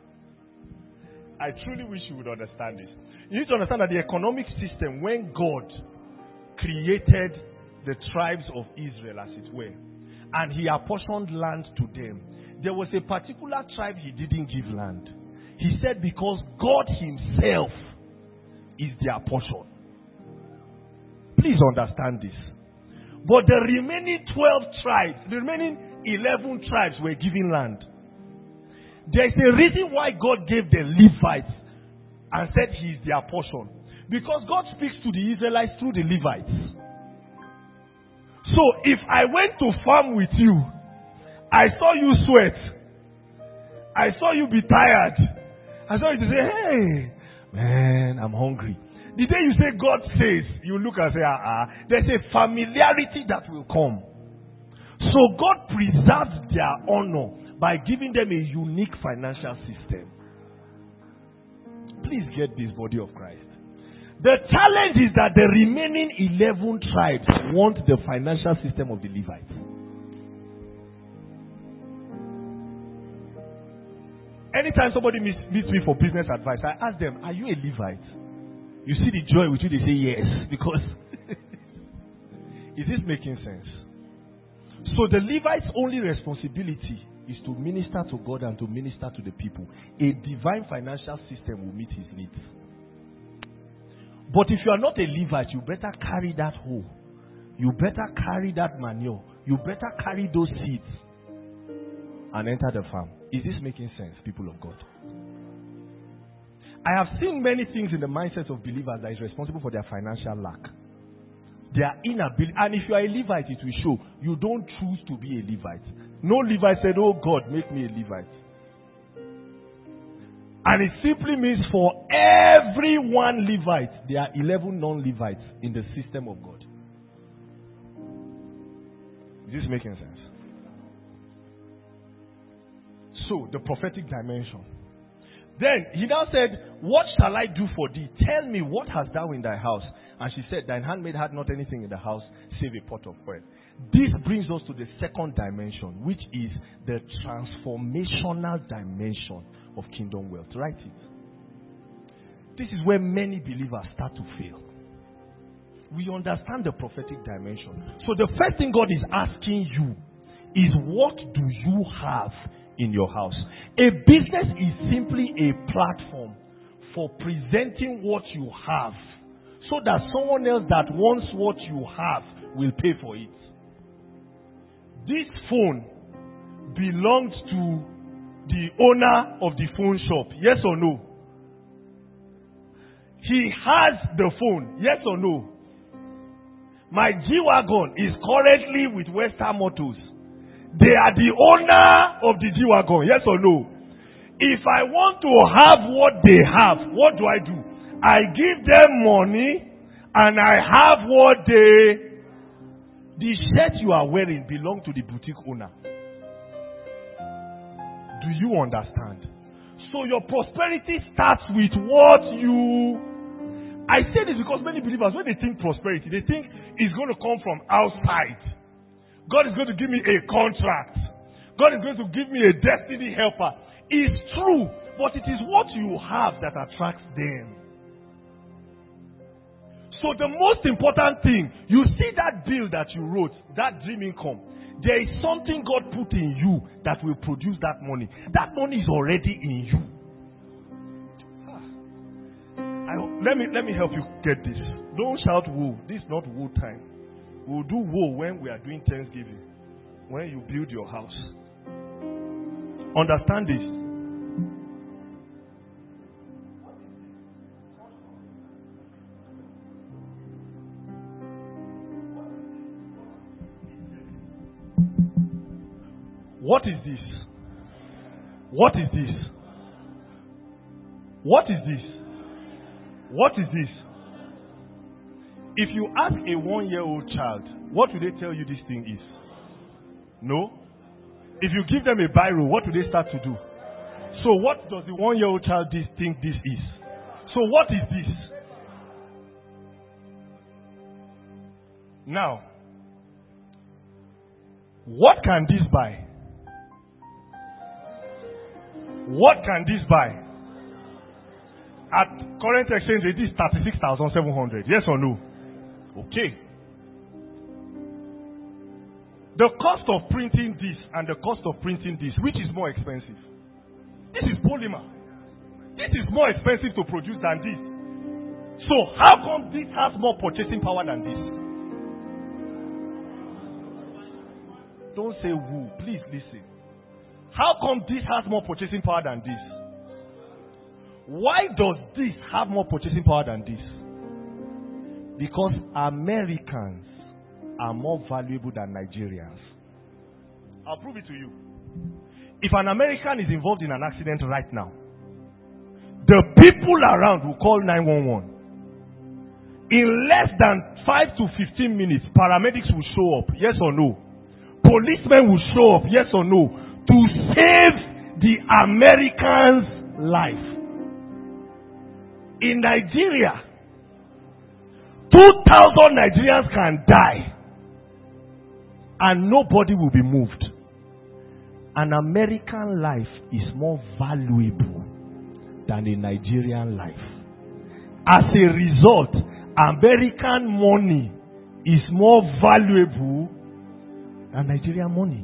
I truly wish you would understand this. You need to understand that the economic system, when God created the tribes of Israel, as it were, and he apportioned land to them, there was a particular tribe he didn't give land. He said because God himself is their portion. Please understand this. But the remaining twelve tribes, the remaining eleven tribes were given land. There's a reason why God gave the Levites and said he is their portion. Because God speaks to the Israelites through the Levites. So if I went to farm with you, I saw you sweat, I saw you be tired, I saw you to say, hey, man, I'm hungry. The day you say God says, you look and say, ah, ah, there's a familiarity that will come. So God preserves their honor by giving them a unique financial system. Please get this, body of Christ. The challenge is that the remaining eleven tribes want the financial system of the Levites. Anytime somebody meets, meets me for business advice, I ask them, are you a Levite? You see the joy with you, they say yes. Because, is this making sense? So the Levite's only responsibility is to minister to God and to minister to the people. A divine financial system will meet his needs. But if you are not a Levite, you better carry that hoe. You better carry that manure. You better carry those seeds and enter the farm. Is this making sense, people of God? I have seen many things in the mindset of believers that is responsible for their financial lack. Their inability. And if you are a Levite, it will show. You don't choose to be a Levite. No Levite said, oh God, make me a Levite. And it simply means for every one Levite, there are eleven non-Levites in the system of God. Is this making sense? So, the prophetic dimension. Then, he now said, what shall I do for thee? Tell me, what hast thou in thy house? And she said, thine handmaid had not anything in the house, save a pot of oil. This brings us to the second dimension, which is the transformational dimension of kingdom wealth. Write it. This is where many believers start to fail. We understand the prophetic dimension. So the first thing God is asking you is, what do you have in your house? A business is simply a platform for presenting what you have, so that someone else that wants what you have will pay for it. This phone belongs to the owner of the phone shop. Yes or no? He has the phone. Yes or no? My G-Wagon is currently with Western Motors. They are the owner of the G-Wagon. Yes or no? If I want to have what they have, what do I do? I give them money and I have what they... The shirt you are wearing belongs to the boutique owner. Do you understand? So your prosperity starts with what you... I say this because many believers, when they think prosperity, they think it's going to come from outside. God is going to give me a contract. God is going to give me a destiny helper. It's true, but it is what you have that attracts them. So the most important thing, you see that bill that you wrote, that dream income, there is something God put in you that will produce that money. That money is already in you. I, let me let me help you get this. Don't shout woo. This is not woo time. We'll do woo when we are doing Thanksgiving. When you build your house. Understand this. What is this? What is this? What is this? What is this? If you ask a one-year-old child, what do they tell you this thing is? No? If you give them a biro, what do they start to do? So what does the one-year-old child this think this is? So what is this? Now, what can this buy? What can this buy? At current exchange rate, this is thirty-six thousand seven hundred. Yes or no? Okay. The cost of printing this and the cost of printing this, which is more expensive? This is polymer. This is more expensive to produce than this. So how come this has more purchasing power than this? Don't say woo. Please listen. How come this has more purchasing power than this? Why does this have more purchasing power than this? Because Americans are more valuable than Nigerians. I'll prove it to you. If an American is involved in an accident right now, the people around will call nine one one. In less than five to fifteen minutes, paramedics will show up, yes or no? Policemen will show up, yes or no? To save the American's life. In Nigeria, two thousand Nigerians can die and nobody will be moved. An American life is more valuable than a Nigerian life. As a result, American money is more valuable than Nigerian money.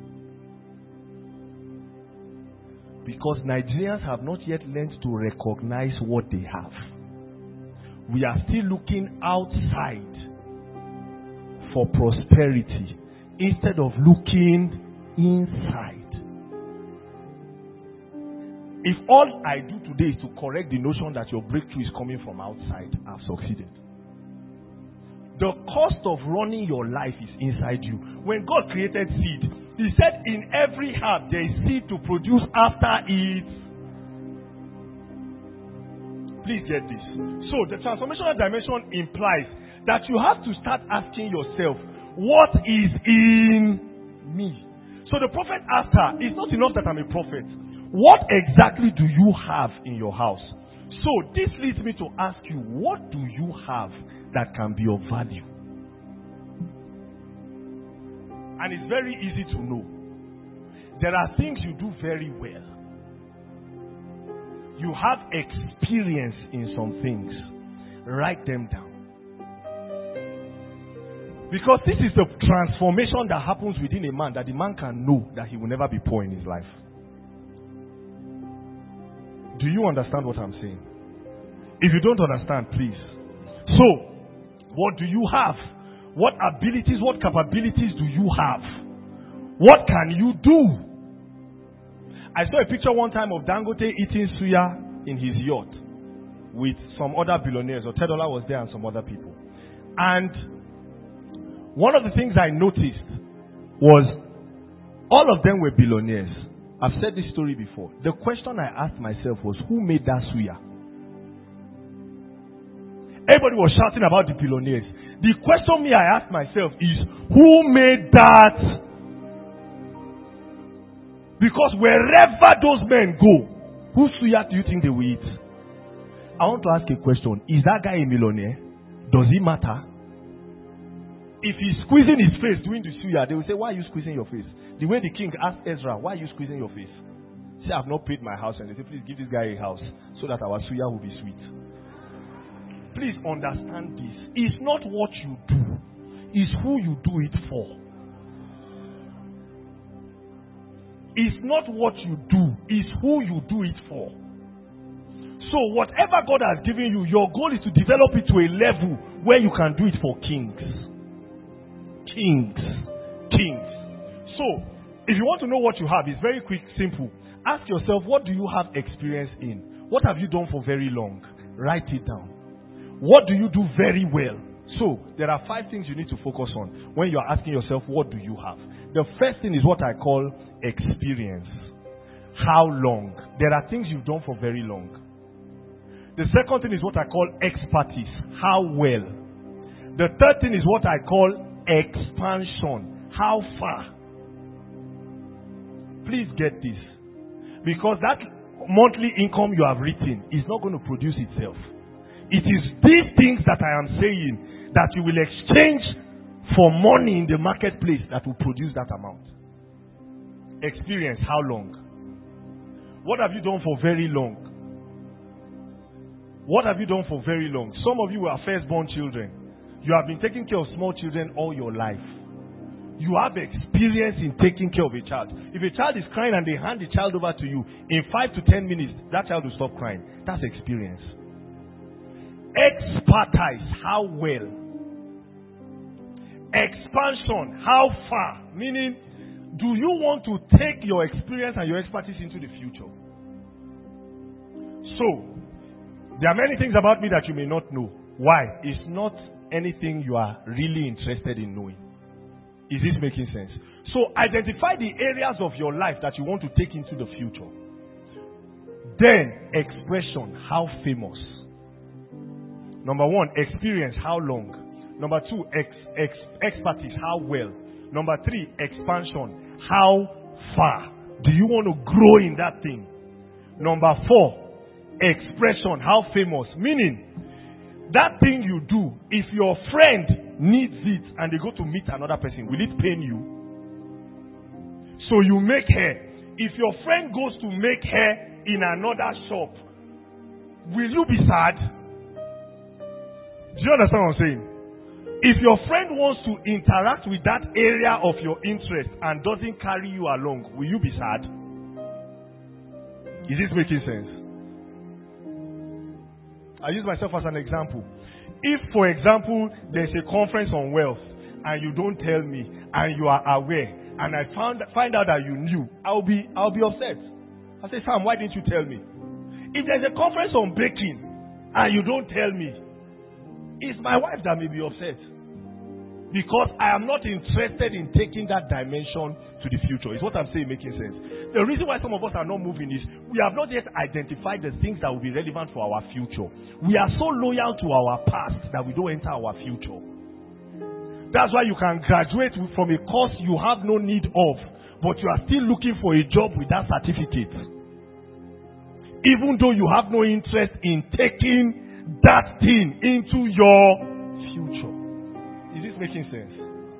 Because Nigerians have not yet learned to recognize what they have. We are still looking outside for prosperity instead of looking inside. If all I do today is to correct the notion that your breakthrough is coming from outside, I've succeeded. The cost of running your life is inside you. When God created seed, He said in every herb there is seed to produce after it. Please get this. So the transformational dimension implies that you have to start asking yourself, what is in me? So the prophet asked her, it's not enough that I'm a prophet. What exactly do you have in your house? So this leads me to ask you, what do you have that can be of value? And it's very easy to know. There are things you do very well. You have experience in some things. Write them down. Because this is the transformation that happens within a man, that the man can know that he will never be poor in his life. Do you understand what I'm saying? If you don't understand, please. So, what do you have? What abilities, what capabilities do you have? What can you do? I saw a picture one time of Dangote eating suya in his yacht with some other billionaires. Otedola was there and some other people. And one of the things I noticed was all of them were billionaires. I've said this story before. The question I asked myself was, who made that suya? Everybody was shouting about the billionaires. The question me I asked myself is, who made that? Because wherever those men go, whose suya do you think they will eat? I want to ask a question. Is that guy a millionaire? Does it matter? If he's squeezing his face doing the suya, they will say, why are you squeezing your face? The way the king asked Ezra, why are you squeezing your face? He said, I have not paid my house. And they say, please give this guy a house so that our suya will be sweet. Please understand this. It's not what you do. It's who you do it for. It's not what you do. It's who you do it for. So whatever God has given you, your goal is to develop it to a level where you can do it for kings. Kings. Kings. So, if you want to know what you have, it's very quick, simple. Ask yourself, what do you have experience in? What have you done for very long? Write it down. What do you do very well? So, there are five things you need to focus on when you are asking yourself, what do you have? The first thing is what I call experience. How long? There are things you've done for very long. The second thing is what I call expertise. How well? The third thing is what I call expansion. How far? please get this. Because that monthly income you have written is not going to produce itself. It is these things that I am saying that you will exchange for money in the marketplace that will produce that amount. Experience, how long? What have you done for very long? What have you done for very long? Some of you are firstborn children. You have been taking care of small children all your life. You have experience in taking care of a child. If a child is crying and they hand the child over to you, in five to ten minutes, that child will stop crying. That's experience. Expertise, how well? Expansion, how far? Meaning, do you want to take your experience and your expertise into the future? So, there are many things about me that you may not know. Why? It's not anything you are really interested in knowing. Is this making sense? So, identify the areas of your life that you want to take into the future. Then, expression, how famous? Number one, experience, how long? Number two, ex, ex, expertise, how well? Number three, expansion, how far? Do you want to grow in that thing? Number four, expression, how famous? Meaning, that thing you do, if your friend needs it and they go to meet another person, will it pain you? So you make hair. If your friend goes to make hair in another shop, will you be sad? Do you understand what I'm saying? If your friend wants to interact with that area of your interest and doesn't carry you along, will you be sad? Is this making sense? I use myself as an example. If, for example, there's a conference on wealth and you don't tell me and you are aware and I found find out that you knew, I'll be I'll be upset. I say, Sam, why didn't you tell me? If there's a conference on baking and you don't tell me, it's my wife that may be upset. Because I am not interested in taking that dimension to the future. Is what I'm saying making sense? The reason why some of us are not moving is we have not yet identified the things that will be relevant for our future. We are so loyal to our past that we don't enter our future. That's why you can graduate from a course you have no need of, but you are still looking for a job with that certificate. Even though you have no interest in taking that thing into your future. Is this making sense?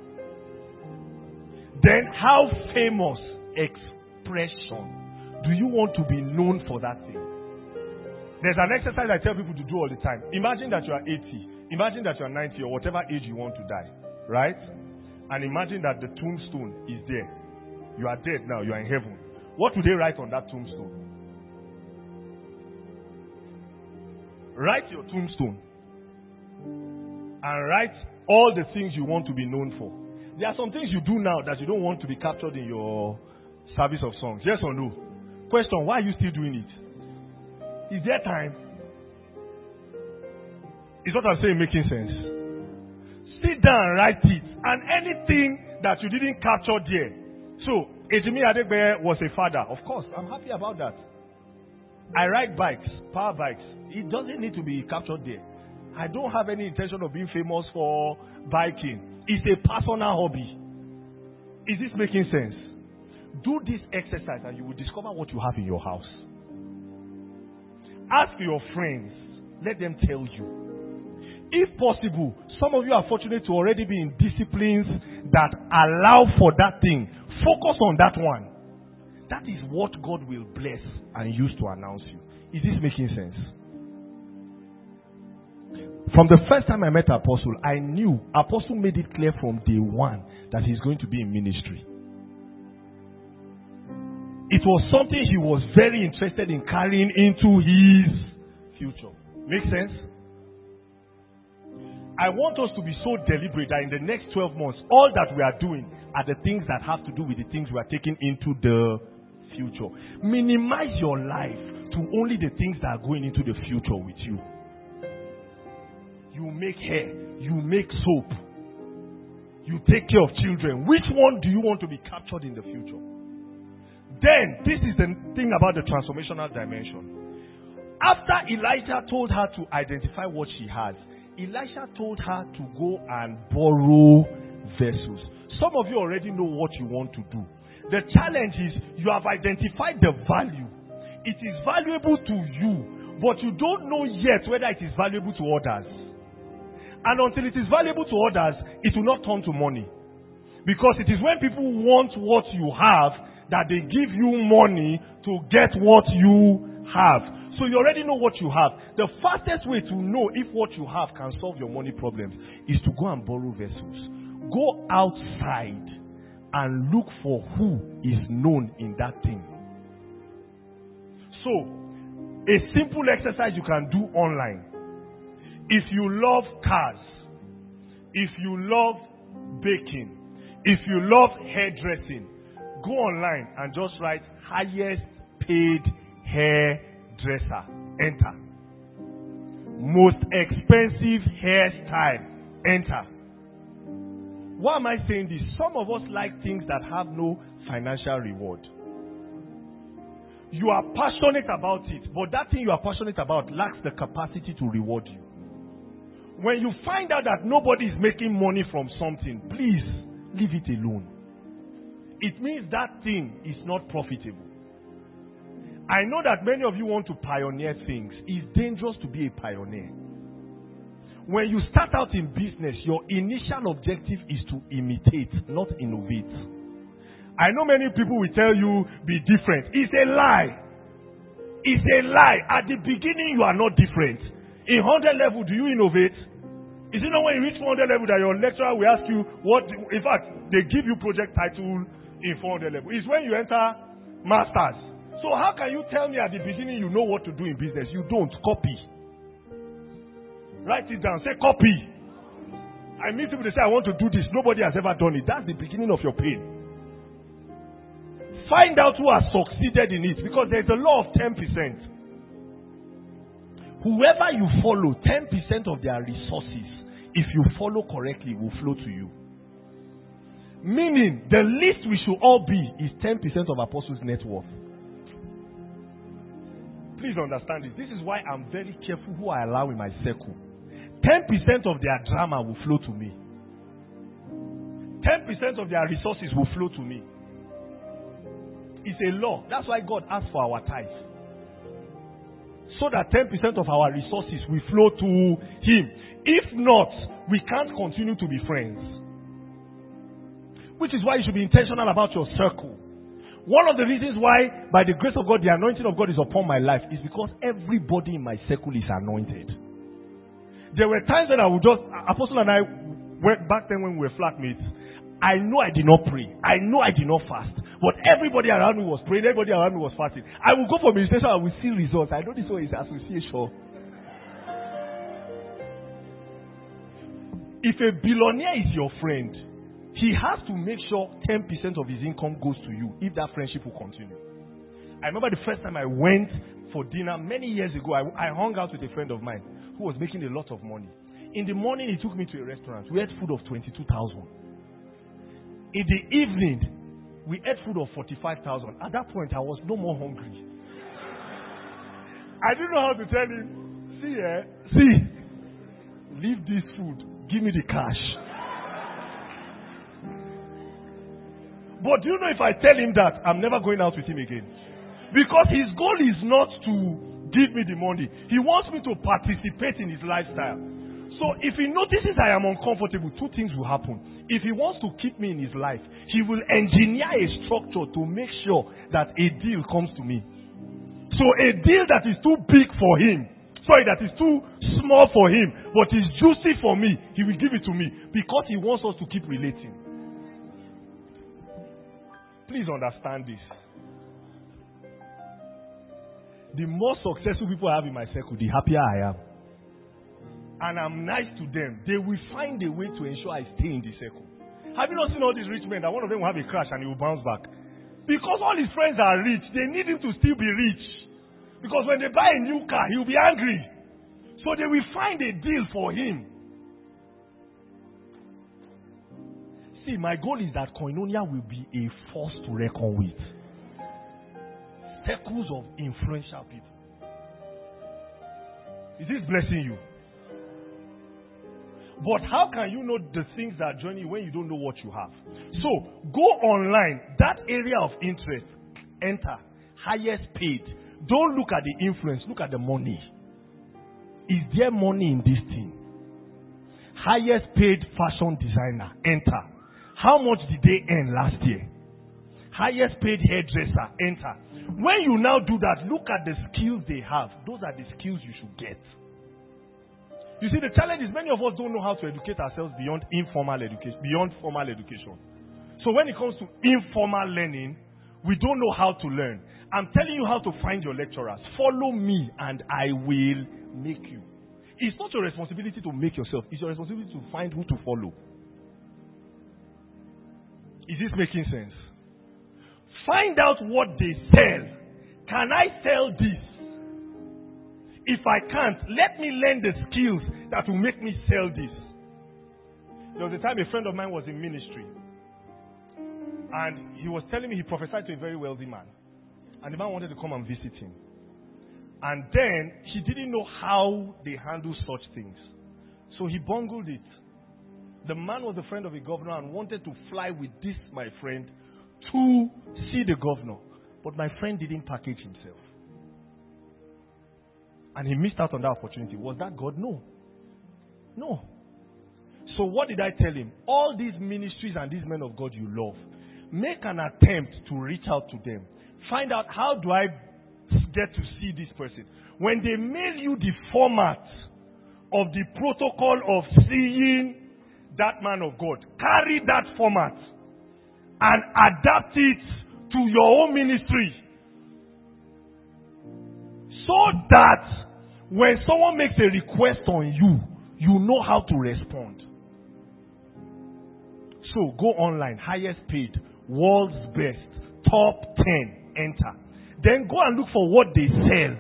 Then, how famous? Expression. Do you want to be known for that thing? There's an exercise I tell people to do all the time. Imagine that you are eighty. Imagine that you are ninety or whatever age you want to die. Right? And imagine that the tombstone is there. You are dead now. You are in heaven. What do they write on that tombstone? Write your tombstone. And write all the things you want to be known for. There are some things you do now that you don't want to be captured in your service of songs. Yes or no? Question, why are you still doing it? Is there time? Is what I'm saying making sense? Sit down and write it. And anything that you didn't capture there. So, Ejimi Adegbe was a father. Of course, I'm happy about that. I ride bikes, power bikes. It doesn't need to be captured there. I don't have any intention of being famous for biking. It's a personal hobby. Is this making sense? Do this exercise and you will discover what you have in your house. Ask your friends. Let them tell you. If possible, some of you are fortunate to already be in disciplines that allow for that thing. Focus on that one. That is what God will bless and use to announce you. Is this making sense? From the first time I met Apostle, I knew Apostle made it clear from day one that he's going to be in ministry. It was something he was very interested in carrying into his future. Make sense? I want us to be so deliberate that in the next twelve months, all that we are doing are the things that have to do with the things we are taking into the future. Minimize your life to only the things that are going into the future with you. You make hair. You make soap. You take care of children. Which one do you want to be captured in the future? Then, this is the thing about the transformational dimension. After Elijah told her to identify what she has, Elisha told her to go and borrow vessels. Some of you already know what you want to do. The challenge is you have identified the value. It is valuable to you, but you don't know yet whether it is valuable to others. And until it is valuable to others, it will not turn to money. Because it is when people want what you have that they give you money to get what you have. So you already know what you have. The fastest way to know if what you have can solve your money problems is to go and borrow vessels. Go outside and look for who is known in that thing. So, a simple exercise you can do online. If you love cars, if you love baking, if you love hairdressing, go online and just write highest paid hairdresser. Enter. Most expensive hairstyle. Enter. Why am I saying this? Some of us like things that have no financial reward. You are passionate about it, but that thing you are passionate about lacks the capacity to reward you. When you find out that nobody is making money from something, please leave it alone. It means that thing is not profitable. I know that many of you want to pioneer things. It's dangerous to be a pioneer. When you start out in business, your initial objective is to imitate, not innovate. I know many people will tell you, be different. It's a lie. It's a lie. At the beginning, you are not different. In one hundred level, do you innovate? Is it not when you reach one hundred level that your lecturer will ask you what, in fact, they give you project title in four hundred level. It's when you enter masters. So how can you tell me at the beginning you know what to do in business? You don't. Copy. Write it down. Say copy. I meet people, they say, I want to do this. Nobody has ever done it. That's the beginning of your pain. Find out who has succeeded in it, because there's a law of ten percent. Whoever you follow, ten percent of their resources, if you follow correctly, will flow to you. Meaning, the least we should all be is ten percent of apostles' net worth. Please understand this. This is why I'm very careful who I allow in my circle. ten percent of their drama will flow to me. ten percent of their resources will flow to me. It's a law. That's why God asks for our tithe. So that ten percent of our resources will flow to Him. If not, we can't continue to be friends. Which is why you should be intentional about your circle. One of the reasons why, by the grace of God, the anointing of God is upon my life is because everybody in my circle is anointed. There were times that I would just, Apostle and I, went back then when we were flatmates, I know I did not pray. I know I did not fast. But everybody around me was praying. Everybody around me was fasting. I will go for ministration. I will see results. I know this one is association. If a billionaire is your friend, he has to make sure ten percent of his income goes to you if that friendship will continue. I remember the first time I went for dinner many years ago. I, I hung out with a friend of mine who was making a lot of money. In the morning, he took me to a restaurant. We ate food of twenty-two thousand. In the evening, we ate food of forty-five thousand. At that point, I was no more hungry. I didn't know how to tell him, see, eh, see, leave this food. Give me the cash. But do you know, if I tell him that, I'm never going out with him again. Because his goal is not to give me the money. He wants me to participate in his lifestyle. So if he notices I am uncomfortable, two things will happen. If he wants to keep me in his life, he will engineer a structure to make sure that a deal comes to me. So a deal that is too big for him, sorry, that is too small for him, but is juicy for me, he will give it to me because he wants us to keep relating. Please understand this. The more successful people I have in my circle, the happier I am. And I'm nice to them. They will find a way to ensure I stay in the circle. Have you not seen all these rich men that one of them will have a crash and he will bounce back? Because all his friends are rich, they need him to still be rich. Because when they buy a new car, he will be angry. So they will find a deal for him. See, my goal is that Koinonia will be a force to reckon with. Circles of influential people. Is this blessing you? But how can you know the things that are joining you when you don't know what you have? So, go online. That area of interest, enter. Highest paid. Don't look at the influence. Look at the money. Is there money in this thing? Highest paid fashion designer, enter. How much did they earn last year? Highest paid hairdresser, enter. When you now do that, look at the skills they have. Those are the skills you should get. You see, the challenge is many of us don't know how to educate ourselves beyond informal education, beyond formal education. So when it comes to informal learning, we don't know how to learn. I'm telling you how to find your lecturers. Follow me and I will make you. It's not your responsibility to make yourself. It's your responsibility to find who to follow. Is this making sense? Find out what they sell. Can I sell this? If I can't, let me learn the skills that will make me sell this. There was a time a friend of mine was in ministry. And he was telling me he prophesied to a very wealthy man. And the man wanted to come and visit him. And then he didn't know how they handle such things. So he bungled it. The man was a friend of a governor and wanted to fly with this, my friend, to see the governor. But my friend didn't package himself. And he missed out on that opportunity. Was that God? No. No. So what did I tell him? All these ministries and these men of God you love, make an attempt to reach out to them. Find out, how do I get to see this person? When they mail you the format of the protocol of seeing that man of God, carry that format and adapt it to your own ministry. So that when someone makes a request on you, you know how to respond. So go online, highest paid, world's best, top ten, enter. Then go and look for what they sell.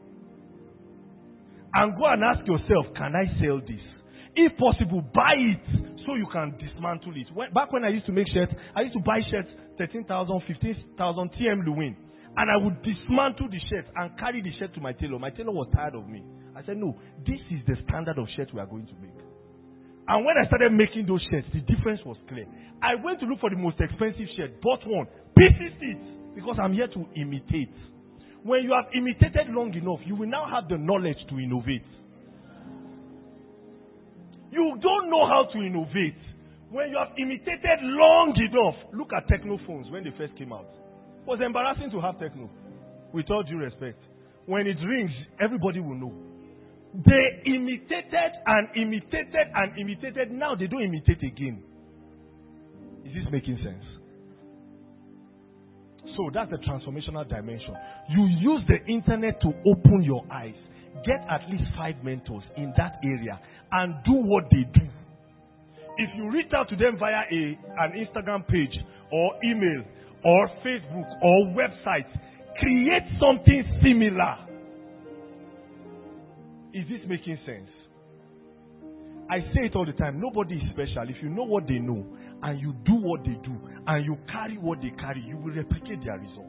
And go and ask yourself, can I sell this? If possible, buy it so you can dismantle it. When, back when I used to make shirts, I used to buy shirts thirteen thousand, fifteen thousand T M Lewin. And I would dismantle the shirt and carry the shirt to my tailor. My tailor was tired of me. I said, no, this is the standard of shirt we are going to make. And when I started making those shirts, the difference was clear. I went to look for the most expensive shirt, bought one, pieces it, because I'm here to imitate. When you have imitated long enough, you will now have the knowledge to innovate. You don't know how to innovate. When you have imitated long enough, look at techno phones when they first came out. It was embarrassing to have techno, with all due respect. When it rings, everybody will know. They imitated and imitated and imitated. Now they don't imitate again. Is this making sense? So that's the transformational dimension. You use the internet to open your eyes. Get at least five mentors in that area and do what they do. If you reach out to them via a, an Instagram page or email or Facebook or website, create something similar. Is this making sense? I say it all the time. Nobody is special. If you know what they know and you do what they do and you carry what they carry, you will replicate their results.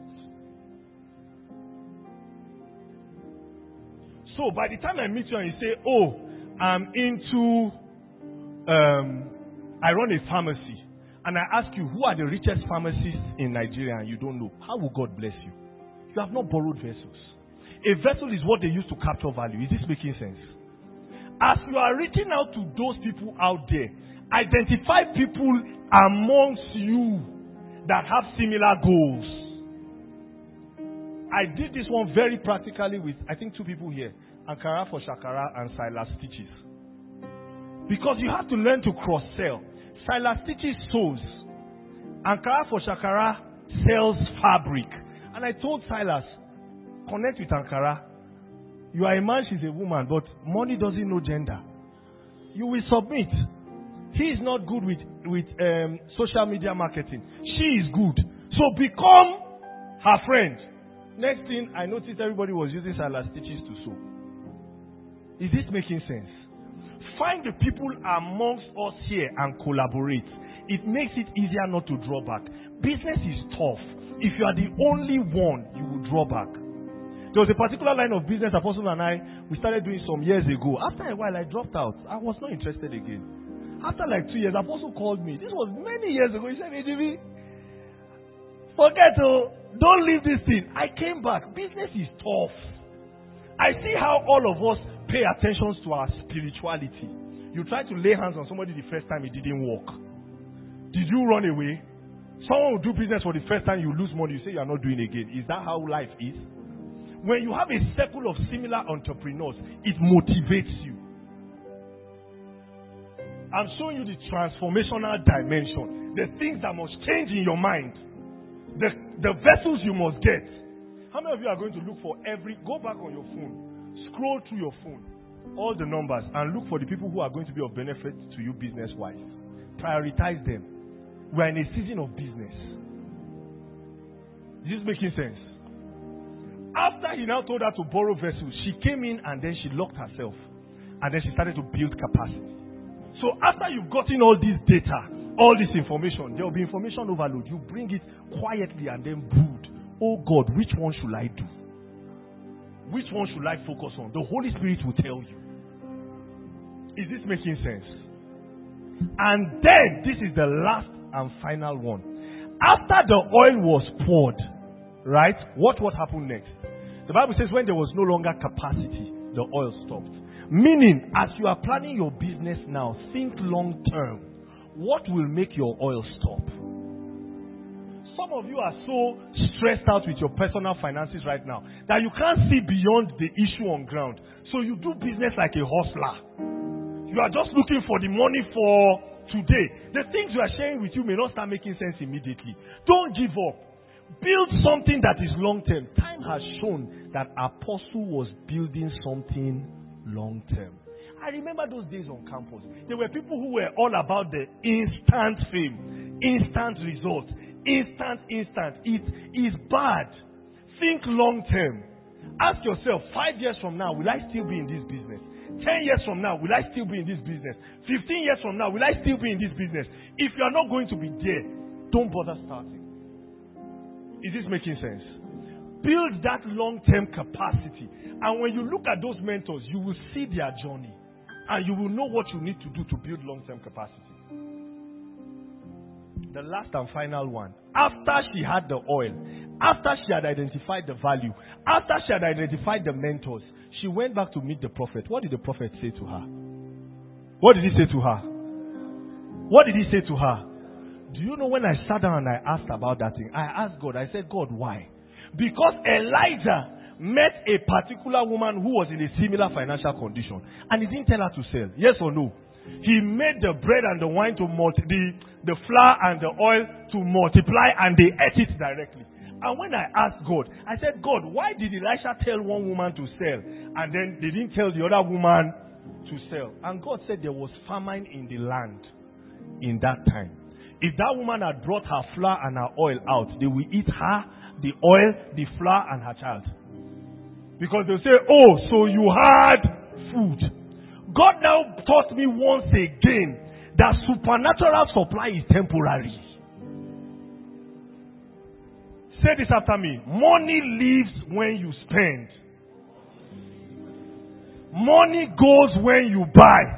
So by the time I meet you and you say, oh, I'm into, um, I run a pharmacy, and I ask you, who are the richest pharmacists in Nigeria, and you don't know, how will God bless you? You have not borrowed vessels. A vessel is what they use to capture value. Is this making sense? As you are reaching out to those people out there, identify people amongst you that have similar goals. I did this one very practically with, I think, two people here. Ankara for Shakara and Silas Stitches. Because you have to learn to cross-sell. Silas Stitches sews. Ankara for Shakara sells fabric. And I told Silas, connect with Ankara. You are a man, she's a woman, but money doesn't know gender. You will submit. He is not good with, with um, social media marketing. She is good. So become her friend. Next thing, I noticed everybody was using Silas Stitches to sew. Is this making sense? Find the people amongst us here and collaborate. It makes it easier not to draw back. Business is tough. If you are the only one, you will draw back. There was a particular line of business Apostle and I, we started doing some years ago. After a while, I dropped out. I was not interested again. After like two years, Apostle called me. This was many years ago. He said, A J B, forget to, don't leave this thing. I came back. Business is tough. I see how all of us pay attention to our spirituality. You try to lay hands on somebody the first time, it didn't work. Did you run away? Someone will do business for the first time, you lose money, you say you are not doing it again. Is that how life is? When you have a circle of similar entrepreneurs, it motivates you. I'm showing you the transformational dimension. The things that must change in your mind. The, the vessels you must get. How many of you are going to look for every... Go back on your phone. Scroll through your phone. All the numbers. And look for the people who are going to be of benefit to you business-wise. Prioritize them. We are in a season of business. Is this making sense? After he now told her to borrow vessels, she came in and then she locked herself. And then she started to build capacity. So after you've gotten all this data, all this information, there will be information overload. You bring it quietly and then brood. Oh God, which one should I do? Which one should I focus on? The Holy Spirit will tell you. Is this making sense? And then, this is the last and final one. After the oil was poured, right? What, what happened next? The Bible says when there was no longer capacity, the oil stopped. Meaning, as you are planning your business now, think long term. What will make your oil stop? Some of you are so stressed out with your personal finances right now that you can't see beyond the issue on ground. So you do business like a hustler. You are just looking for the money for today. The things we are sharing with you may not start making sense immediately. Don't give up. Build something that is long term. Time has shown that Apostle was building something long term. I remember those days on campus. There were people who were all about the instant fame, instant results, instant, instant. It is bad. Think long term. Ask yourself, five years from now, will I still be in this business? Ten years from now, will I still be in this business? Fifteen years from now, will I still be in this business? If you are not going to be there, don't bother starting. Is this making sense? Build that long-term capacity. And when you look at those mentors, you will see their journey. And you will know what you need to do to build long-term capacity. The last and final one. After she had the oil, after she had identified the value, after she had identified the mentors, she went back to meet the prophet. What did the prophet say to her? What did he say to her? What did he say to her? Do you know when I sat down and I asked about that thing? I asked God, I said, God, why? Because Elijah met a particular woman who was in a similar financial condition. And he didn't tell her to sell. Yes or no? He made the bread and the wine to multi, the, the flour and the oil to multiply, and they ate it directly. And when I asked God, I said, God, why did Elisha tell one woman to sell and then they didn't tell the other woman to sell? And God said there was famine in the land in that time. If that woman had brought her flour and her oil out, they will eat her, the oil, the flour, and her child. Because they'll say, oh, so you had food. God now taught me once again that supernatural supply is temporary. Say this after me. Money leaves when you spend. Money goes when you buy.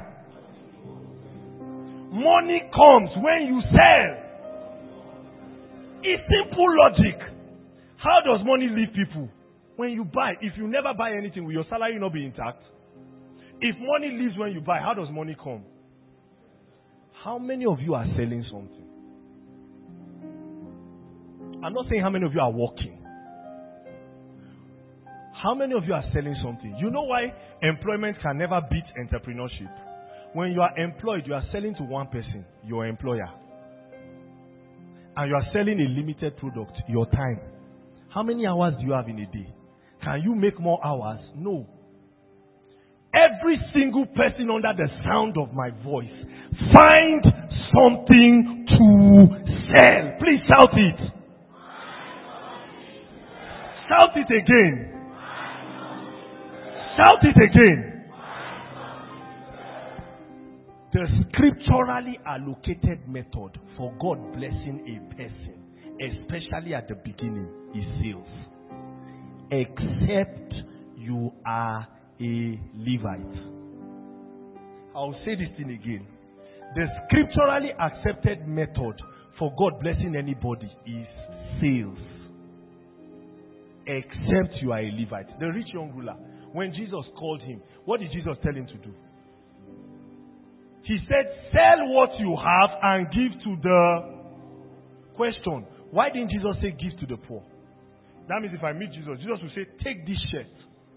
Money comes when you sell. It's simple logic. How does money leave people? When you buy. If you never buy anything, will your salary not be intact? If money leaves when you buy, how does money come? How many of you are selling something? I'm not saying how many of you are working. How many of you are selling something? You know why employment can never beat entrepreneurship? When you are employed, you are selling to one person, your employer. And you are selling a limited product, your time. How many hours do you have in a day? Can you make more hours? No. Every single person under the sound of my voice, find something to sell. Please shout it. Shout it again. Shout it again. The scripturally allocated method for God blessing a person, especially at the beginning, is sales. Except you are a Levite. I'll say this thing again. The scripturally accepted method for God blessing anybody is sales. Except you are a Levite. The rich young ruler, when Jesus called him, what did Jesus tell him to do? He said, sell what you have and give to the... Question, why didn't Jesus say give to the poor? That means if I meet Jesus, Jesus will say, take this shirt,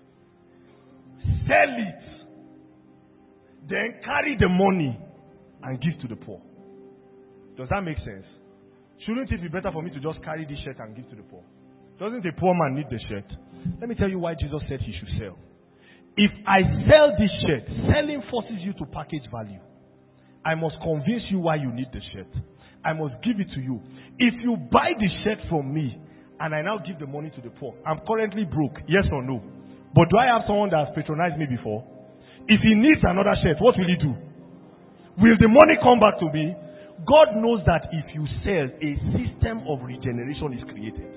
sell it, then carry the money and give to the poor. Does that make sense? Shouldn't it be better for me to just carry this shirt and give to the poor? Doesn't the poor man need the shirt? Let me tell you why Jesus said he should sell. If I sell this shirt, selling forces you to package value. I must convince you why you need the shirt. I must give it to you. If you buy the shirt from me and I now give the money to the poor, I'm currently broke, yes or no? But do I have someone that has patronized me before? If he needs another shirt, what will he do? Will the money come back to me? God knows that if you sell, a system of regeneration is created.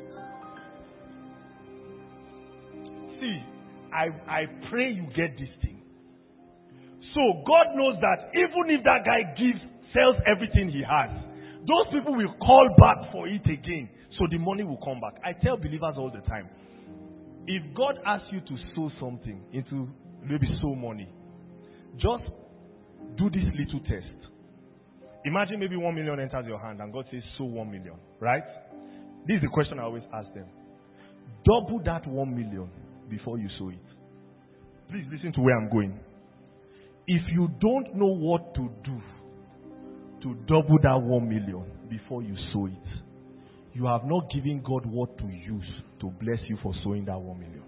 See, I, I pray you get this thing. So God knows that even if that guy gives, sells everything he has, those people will call back for it again. So the money will come back. I tell believers all the time, if God asks you to sow something into maybe sow money, just do this little test. Imagine maybe one million enters your hand and God says sow one million, right? This is the question I always ask them. Double that one million before you sow it. Please listen to where I'm going. If you don't know what to do to double that one million before you sow it, you have not given God what to use to bless you for sowing that one million.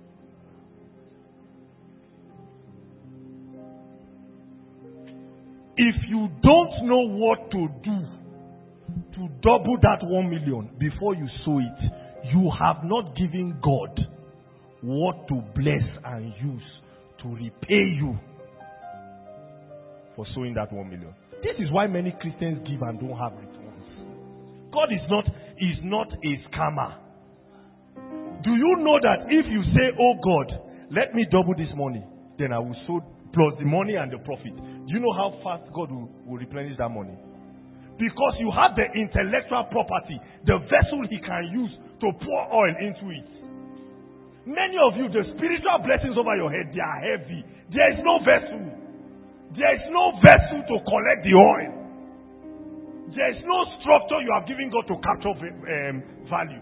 If you don't know what to do to double that one million before you sow it, you have not given God what to bless and use to repay you for sowing that one million. This is why many Christians give and don't have returns. God is not, is not a scammer. Do you know that if you say, oh God, let me double this money, then I will sow plus the money and the profit. Do you know how fast God will, will replenish that money? Because you have the intellectual property, the vessel he can use to pour oil into it. Many of you, the spiritual blessings over your head, they are heavy. There is no vessel. There is no vessel to collect the oil. There is no structure you have given God to capture um, value.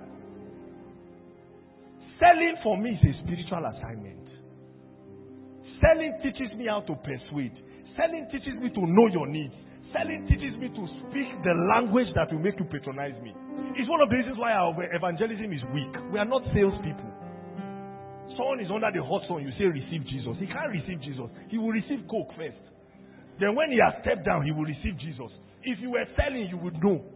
Selling for me is a spiritual assignment. Selling teaches me how to persuade. Selling teaches me to know your needs. Selling teaches me to speak the language that will make you patronize me. It's one of the reasons why our evangelism is weak. We are not salespeople. Someone is under the hot sun, you say receive Jesus. He can't receive Jesus. He will receive Coke first. Then when he has stepped down, he will receive Jesus. If you were selling, you would know.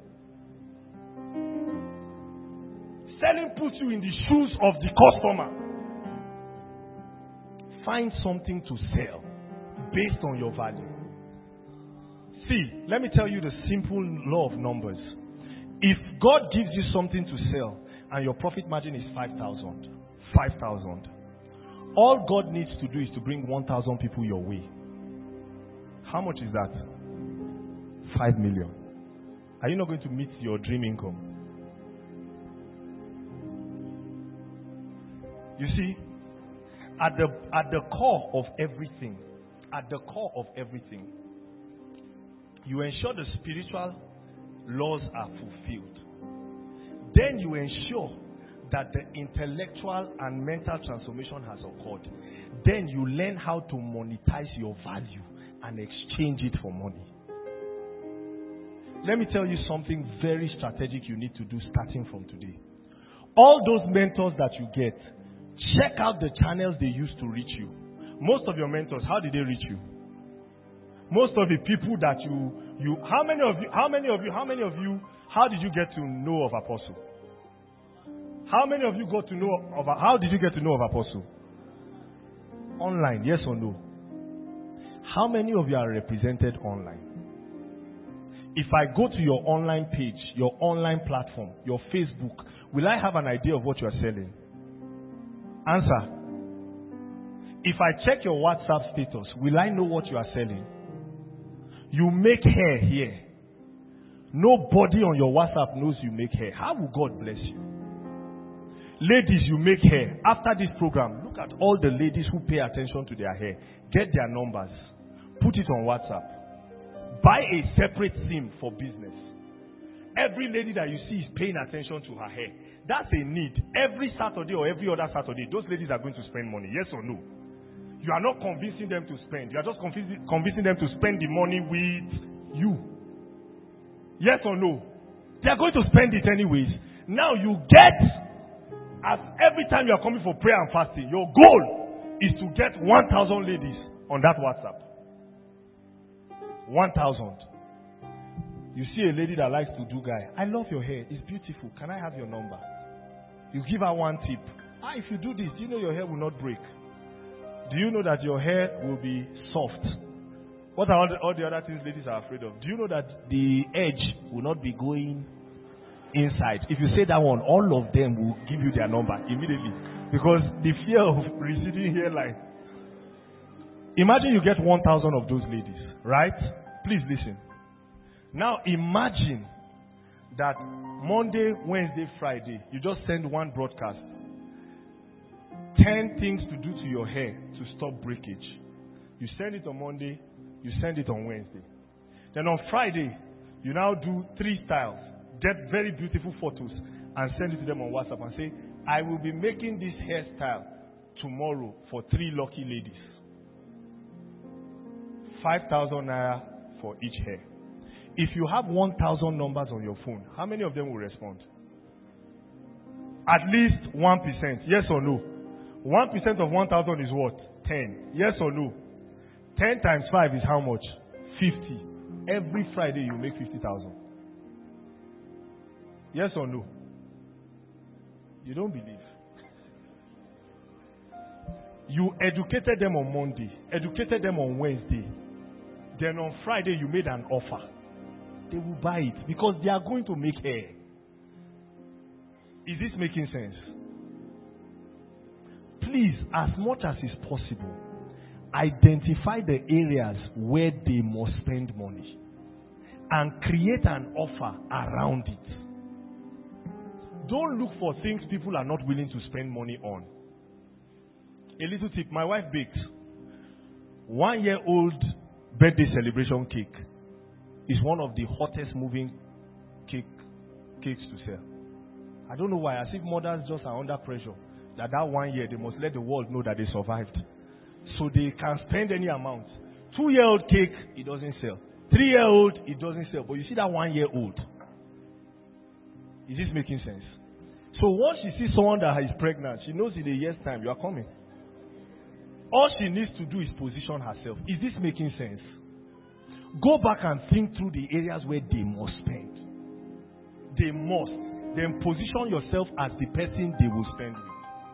Selling puts you in the shoes of the customer. Find something to sell based on your value. See, let me tell you the simple law of numbers. If God gives you something to sell and your profit margin is five thousand, five thousand, all God needs to do is to bring one thousand people your way. How much is that? five million. Are you not going to meet your dream income? You see, at the at the core of everything, at the core of everything, you ensure the spiritual laws are fulfilled. Then you ensure that the intellectual and mental transformation has occurred. Then you learn how to monetize your value and exchange it for money. Let me tell you something very strategic you need to do starting from today. All those mentors that you get, check out the channels they use to reach you. Most of your mentors, how did they reach you? Most of the people that you, you, how many of you, how many of you, how many of you, how did you get to know of Apostle? How many of you got to know of, how did you get to know of Apostle? Online, yes or no? How many of you are represented online? If I go to your online page, your online platform, your Facebook, will I have an idea of what you are selling? Answer. If I check your WhatsApp status, will I know what you are selling? You make hair here. Nobody on your WhatsApp knows you make hair. How will God bless you? Ladies, you make hair. After this program, look at all the ladies who pay attention to their hair. Get their numbers. Put it on WhatsApp. Buy a separate SIM for business. Every lady that you see is paying attention to her hair. That's a need. Every Saturday or every other Saturday, those ladies are going to spend money. Yes or no? You are not convincing them to spend. You are just convincing, convincing them to spend the money with you. Yes or no? They are going to spend it anyways. Now you get, as every time you are coming for prayer and fasting, your goal is to get one thousand ladies on that WhatsApp. one thousand. You see a lady that likes to do guy. I love your hair. It's beautiful. Can I have your number? You give her one tip. Ah, if you do this, do you know your hair will not break? Do you know that your hair will be soft? What are all the, all the other things ladies are afraid of? Do you know that the edge will not be going inside? If you say that one, all of them will give you their number immediately. Because the fear of receding hairline. Imagine you get one thousand of those ladies, right? Please listen. Now imagine that Monday, Wednesday, Friday, you just send one broadcast. Ten things to do to your hair to stop breakage. You send it on Monday, you send it on Wednesday. Then on Friday, you now do three styles. Get very beautiful photos and send it to them on WhatsApp and say, I will be making this hairstyle tomorrow for three lucky ladies. five thousand naira for each hair. If you have one thousand numbers on your phone, how many of them will respond? At least one percent. Yes or no? one percent of one thousand is what? ten. Yes or no? ten times five is how much? fifty. Every Friday you make fifty thousand. Yes or no? You don't believe. You educated them on Monday, educated them on Wednesday. Then on Friday you made an offer. They will buy it because they are going to make hair. Is this making sense? Please, as much as is possible, identify the areas where they must spend money and create an offer around it. Don't look for things people are not willing to spend money on. A little tip, my wife bakes. One year old birthday celebration cake is one of the hottest moving cake cakes to sell. I don't know why, as if mothers just are under pressure. That that one year they must let the world know that they survived. So they can spend any amount. Two-year-old cake, it doesn't sell. Three-year-old, it doesn't sell. But you see that one-year-old. Is this making sense? So once she sees someone that is pregnant, she knows in a year's time you are coming. All she needs to do is position herself. Is this making sense? Go back and think through the areas where they must spend. They must. Then position yourself as the person they will spend with.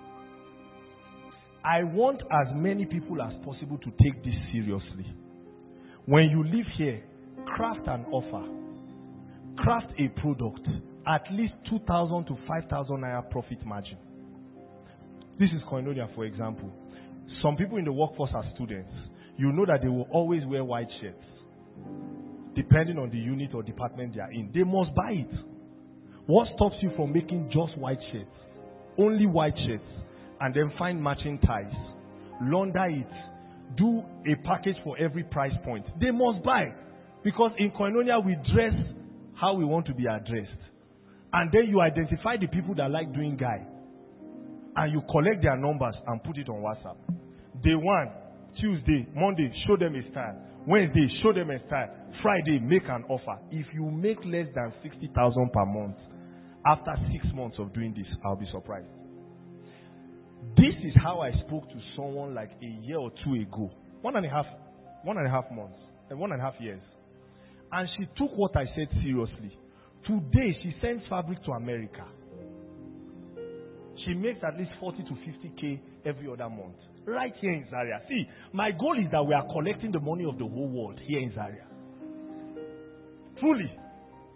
I want as many people as possible to take this seriously. When you live here, craft an offer. Craft a product. At least two thousand to five thousand naira profit margin. This is Koinonia, for example. Some people in the workforce are students. You know that they will always wear white shirts. Depending on the unit or department they are in. They must buy it. What stops you from making just white shirts? Only white shirts. And then find matching ties. Launder it. Do a package for every price point. They must buy. Because in Koinonia we dress how we want to be addressed. And then you identify the people that like doing guy. And you collect their numbers and put it on WhatsApp. Day one, Tuesday, Monday, show them a style. Wednesday, show them a style. Friday, make an offer. If you make less than sixty thousand per month, after six months of doing this, I'll be surprised. This is how I spoke to someone like a year or two ago. One and a half, one and a half months, and one and a half years. And she took what I said seriously. Today, she sends fabric to America. She makes at least forty to fifty K every other month. Right here in Zaria. See, my goal is that we are collecting the money of the whole world here in Zaria. Truly.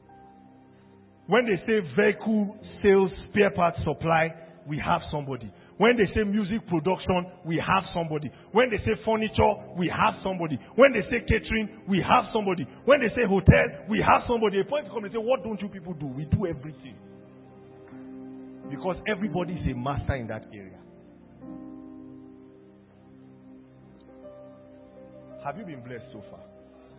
When they say vehicle sales, spare parts supply, we have somebody. When they say music production, we have somebody. When they say furniture, we have somebody. When they say catering, we have somebody. When they say hotel, we have somebody. A point to come and say, what don't you people do? We do everything. Because everybody is a master in that area. Have you been blessed so far?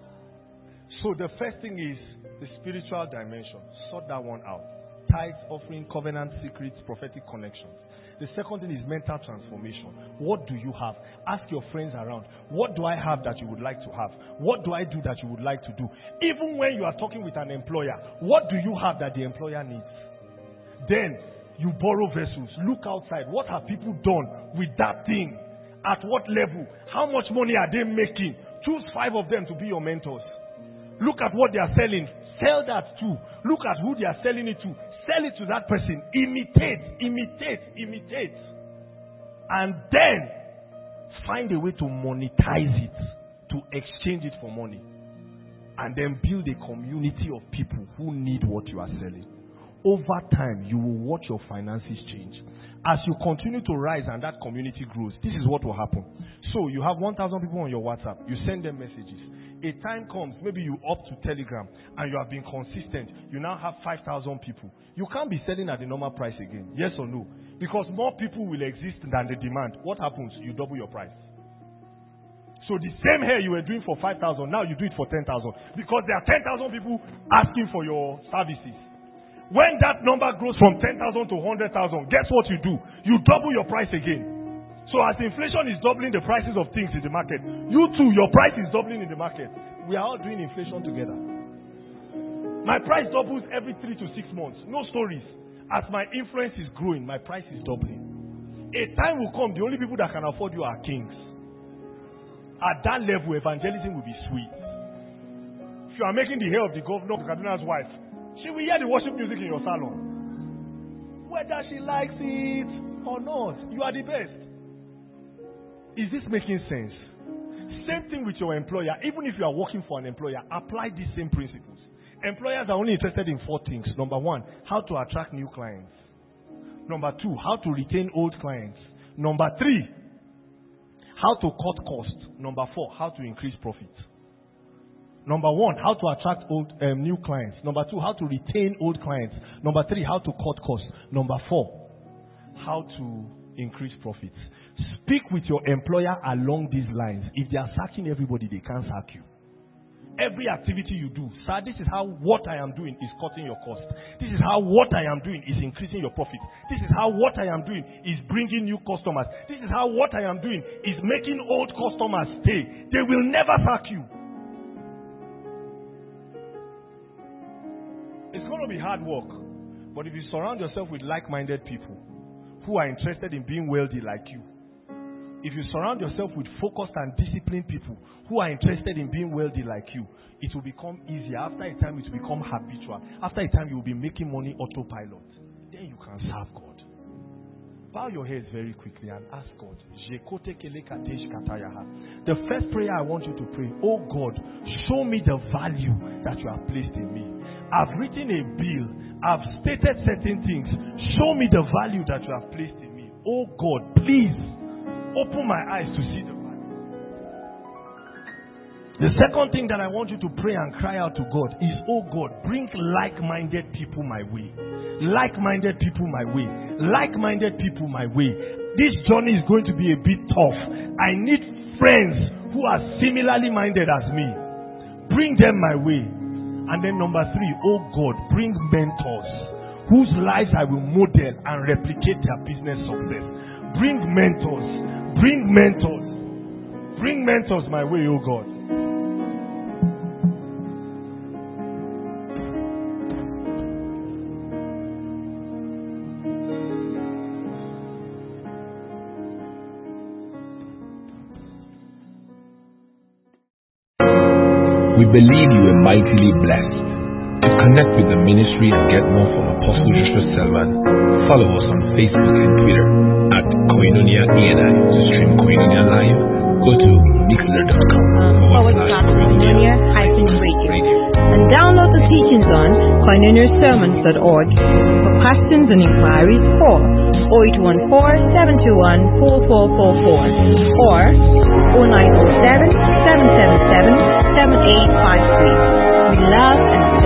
So the first thing is the spiritual dimension. Sort that one out. Tithes, offering, covenant, secrets, prophetic connections. The second thing is mental transformation. What do you have? Ask your friends around. What do I have that you would like to have? What do I do that you would like to do? Even when you are talking with an employer, what do you have that the employer needs? Then you borrow vessels. Look outside. What have people done with that thing? At what level? How much money are they making? Choose five of them to be your mentors. Look at what they are selling. Sell that too. Look at who they are selling it to. Sell it to that person. Imitate, imitate, imitate. And then find a way to monetize it, to exchange it for money. And then build a community of people who need what you are selling. Over time, you will watch your finances change. As you continue to rise and that community grows, this is what will happen. So you have one thousand people on your WhatsApp. You send them messages. A time comes, maybe you opt to Telegram and you have been consistent. You now have five thousand people. You can't be selling at the normal price again. Yes or no? Because more people will exist than the demand. What happens? You double your price. So the same hair you were doing for five thousand, now you do it for ten thousand. Because there are ten thousand people asking for your services. When that number grows from ten thousand to one hundred thousand, guess what you do? You double your price again. So as inflation is doubling the prices of things in the market, you too, your price is doubling in the market. We are all doing inflation together. My price doubles every three to six months. No stories. As my influence is growing, my price is doubling. A time will come, the only people that can afford you are kings. At that level, evangelism will be sweet. If you are making the hair of the governor of Kadina's wife, she will hear the worship music in your salon. Whether she likes it or not, you are the best. Is this making sense? Same thing with your employer. Even if you are working for an employer, apply these same principles. Employers are only interested in four things. Number one, how to attract new clients. Number two, how to retain old clients. Number three, how to cut costs. Number four, how to increase profit. Number one, how to attract old um, new clients. Number two, how to retain old clients. Number three, how to cut costs. Number four, how to increase profits. Speak with your employer along these lines. If they are sacking everybody, they can't sack you. Every activity you do, sir, this is how what I am doing is cutting your cost. This is how what I am doing is increasing your profit. This is how what I am doing is bringing new customers. This is how what I am doing is making old customers stay. They will never sack you. It's going to be hard work. But if you surround yourself with like-minded people who are interested in being wealthy like you, if you surround yourself with focused and disciplined people who are interested in being wealthy like you, it will become easier. After a time, it will become habitual. After a time, you will be making money autopilot. Then you can serve God. Bow your heads very quickly and ask God. The first prayer I want you to pray, oh God, show me the value that you have placed in me. I've written a bill. I've stated certain things. Show me the value that you have placed in me. Oh God, please open my eyes to see the value. The second thing that I want you to pray and cry out to God is, oh God, bring like-minded people my way. Like-minded people my way. Like-minded people my way. This journey is going to be a bit tough. I need friends who are similarly minded as me. Bring them my way. And then number three, oh God, bring mentors whose lives I will model and replicate their business success. Bring mentors. Bring mentors. Bring mentors my way, oh God. We believe you are mightily blessed. To connect with the ministry and get more from Apostle Joshua Selman, follow us on Facebook and Twitter at Koinonia E N I. To stream Koinonia live, go to mixler dot com forward slash Koinonia hyphen radio. And download the teachings on koinonia sermons dot org. For questions and inquiries, call oh eight one four, seven two one, four four four four or oh nine oh seven, seven seven seven, seven eight five three. We love and